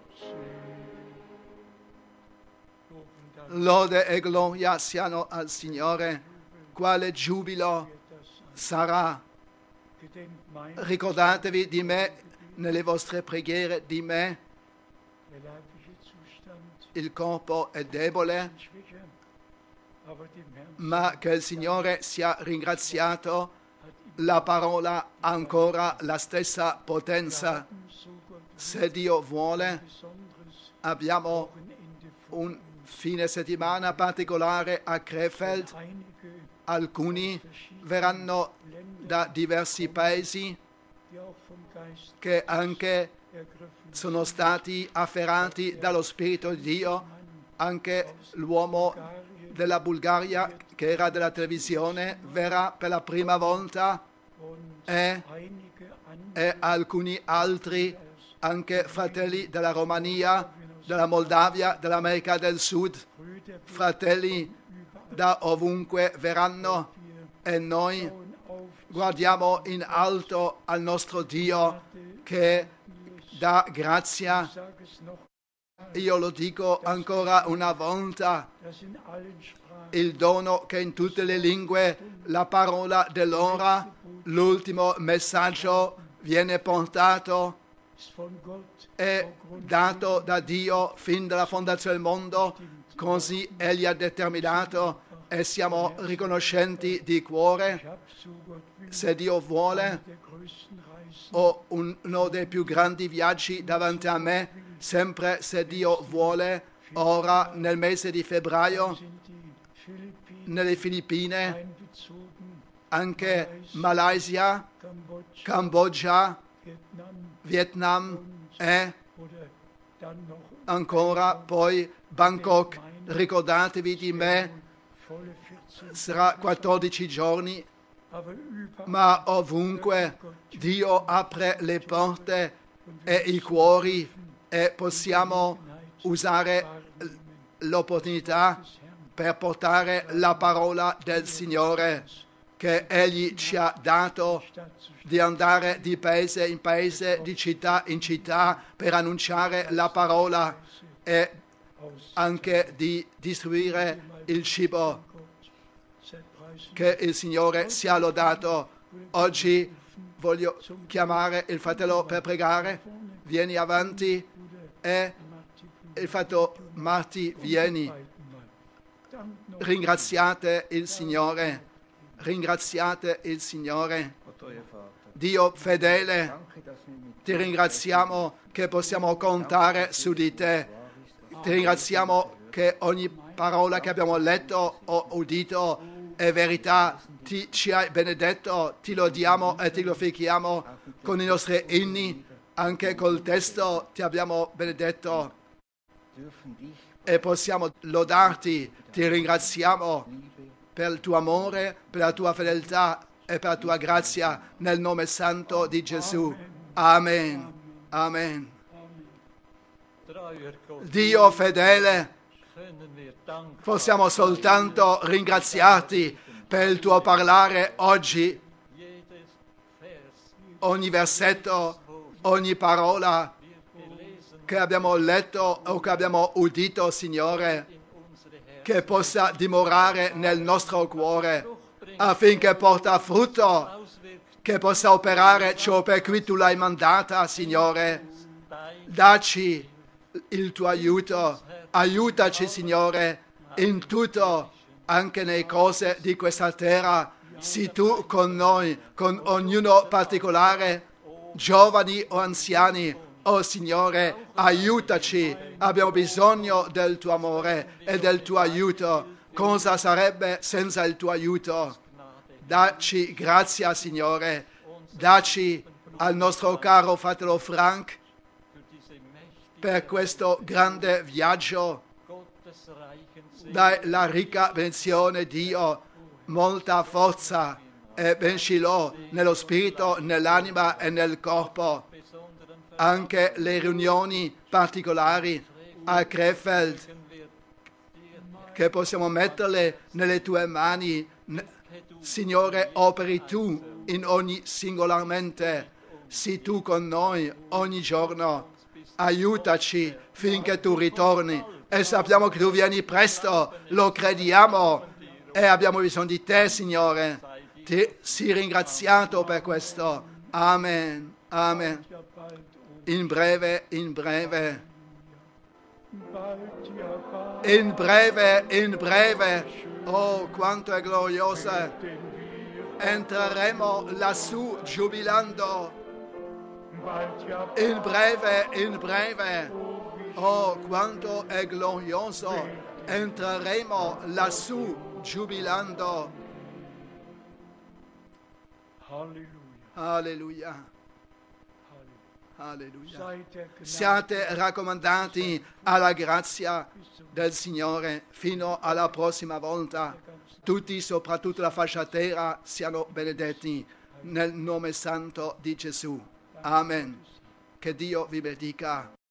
Lode e gloria siano al Signore. Quale giubilo sarà. Ricordatevi di me nelle vostre preghiere, di me. Il corpo è debole, ma che il Signore sia ringraziato. La parola ha ancora la stessa potenza. Se Dio vuole, abbiamo un fine settimana particolare a Krefeld. Alcuni verranno da diversi paesi che anche sono stati afferrati dallo Spirito di Dio. Anche l'uomo della Bulgaria che era della televisione verrà per la prima volta e alcuni altri, anche fratelli della Romania, della Moldavia, dell'America del Sud, fratelli da ovunque verranno, e noi guardiamo in alto al nostro Dio che dà grazia. Io lo dico ancora una volta, il dono che in tutte le lingue, la parola dell'ora, l'ultimo messaggio viene portato, è dato da Dio fin dalla fondazione del mondo, così Egli ha determinato e siamo riconoscenti di cuore. Se Dio vuole, ho uno dei più grandi viaggi davanti a me, sempre se Dio vuole, ora nel mese di febbraio, nelle Filippine, anche Malaysia, Cambogia, Vietnam e ancora poi Bangkok. Ricordatevi di me, sarà 14 giorni, ma ovunque Dio apre le porte e i cuori e possiamo usare l'opportunità per portare la parola del Signore che Egli ci ha dato, di andare di paese in paese, di città in città per annunciare la parola e anche di distribuire il cibo. Che il Signore sia lodato. Oggi voglio chiamare il fratello per pregare. Vieni avanti e il fratello Marti, vieni. Ringraziate il Signore. Ringraziate il Signore. Dio fedele, ti ringraziamo che possiamo contare su di te. Ti ringraziamo che ogni parola che abbiamo letto o udito è verità. Ci hai benedetto, ti lodiamo e ti glorifichiamo con i nostri inni, anche col testo ti abbiamo benedetto e possiamo lodarti. Ti ringraziamo per il tuo amore, per la tua fedeltà e per la tua grazia, nel nome santo di Gesù. Amen. Amen. Dio fedele, possiamo soltanto ringraziarti per il tuo parlare oggi. Ogni versetto, ogni parola che abbiamo letto o che abbiamo udito, Signore, che possa dimorare nel nostro cuore affinché porta frutto, che possa operare ciò per cui tu l'hai mandata, Signore. dacci il tuo aiuto, aiutaci Signore in tutto, anche nelle cose di questa terra. Sii tu con noi, con ognuno particolare, giovani o anziani. Oh Signore, aiutaci, abbiamo bisogno del tuo amore e del tuo aiuto. Cosa sarebbe senza il tuo aiuto? Dacci grazia, Signore, dacci al nostro caro fratello Frank per questo grande viaggio. Dai la ricca benedizione, Dio, molta forza e bencilò nello spirito, nell'anima e nel corpo. Anche le riunioni particolari a Krefeld, che possiamo metterle nelle tue mani. Signore, operi tu in ogni singolarmente. Sii tu con noi ogni giorno. Aiutaci finché tu ritorni. E sappiamo che tu vieni presto, lo crediamo. E abbiamo bisogno di te, Signore. Ti sii ringraziato per questo. Amen. Amen. In breve, in breve. In breve, in breve. Oh, quanto è gloriosa. Entreremo lassù giubilando. In breve, in breve. Oh, quanto è glorioso. Entreremo lassù giubilando. Alleluia. Alleluia. Siate raccomandati alla grazia del Signore fino alla prossima volta. Tutti, soprattutto la fascia terra, siano benedetti nel nome santo di Gesù. Amen. Che Dio vi benedica.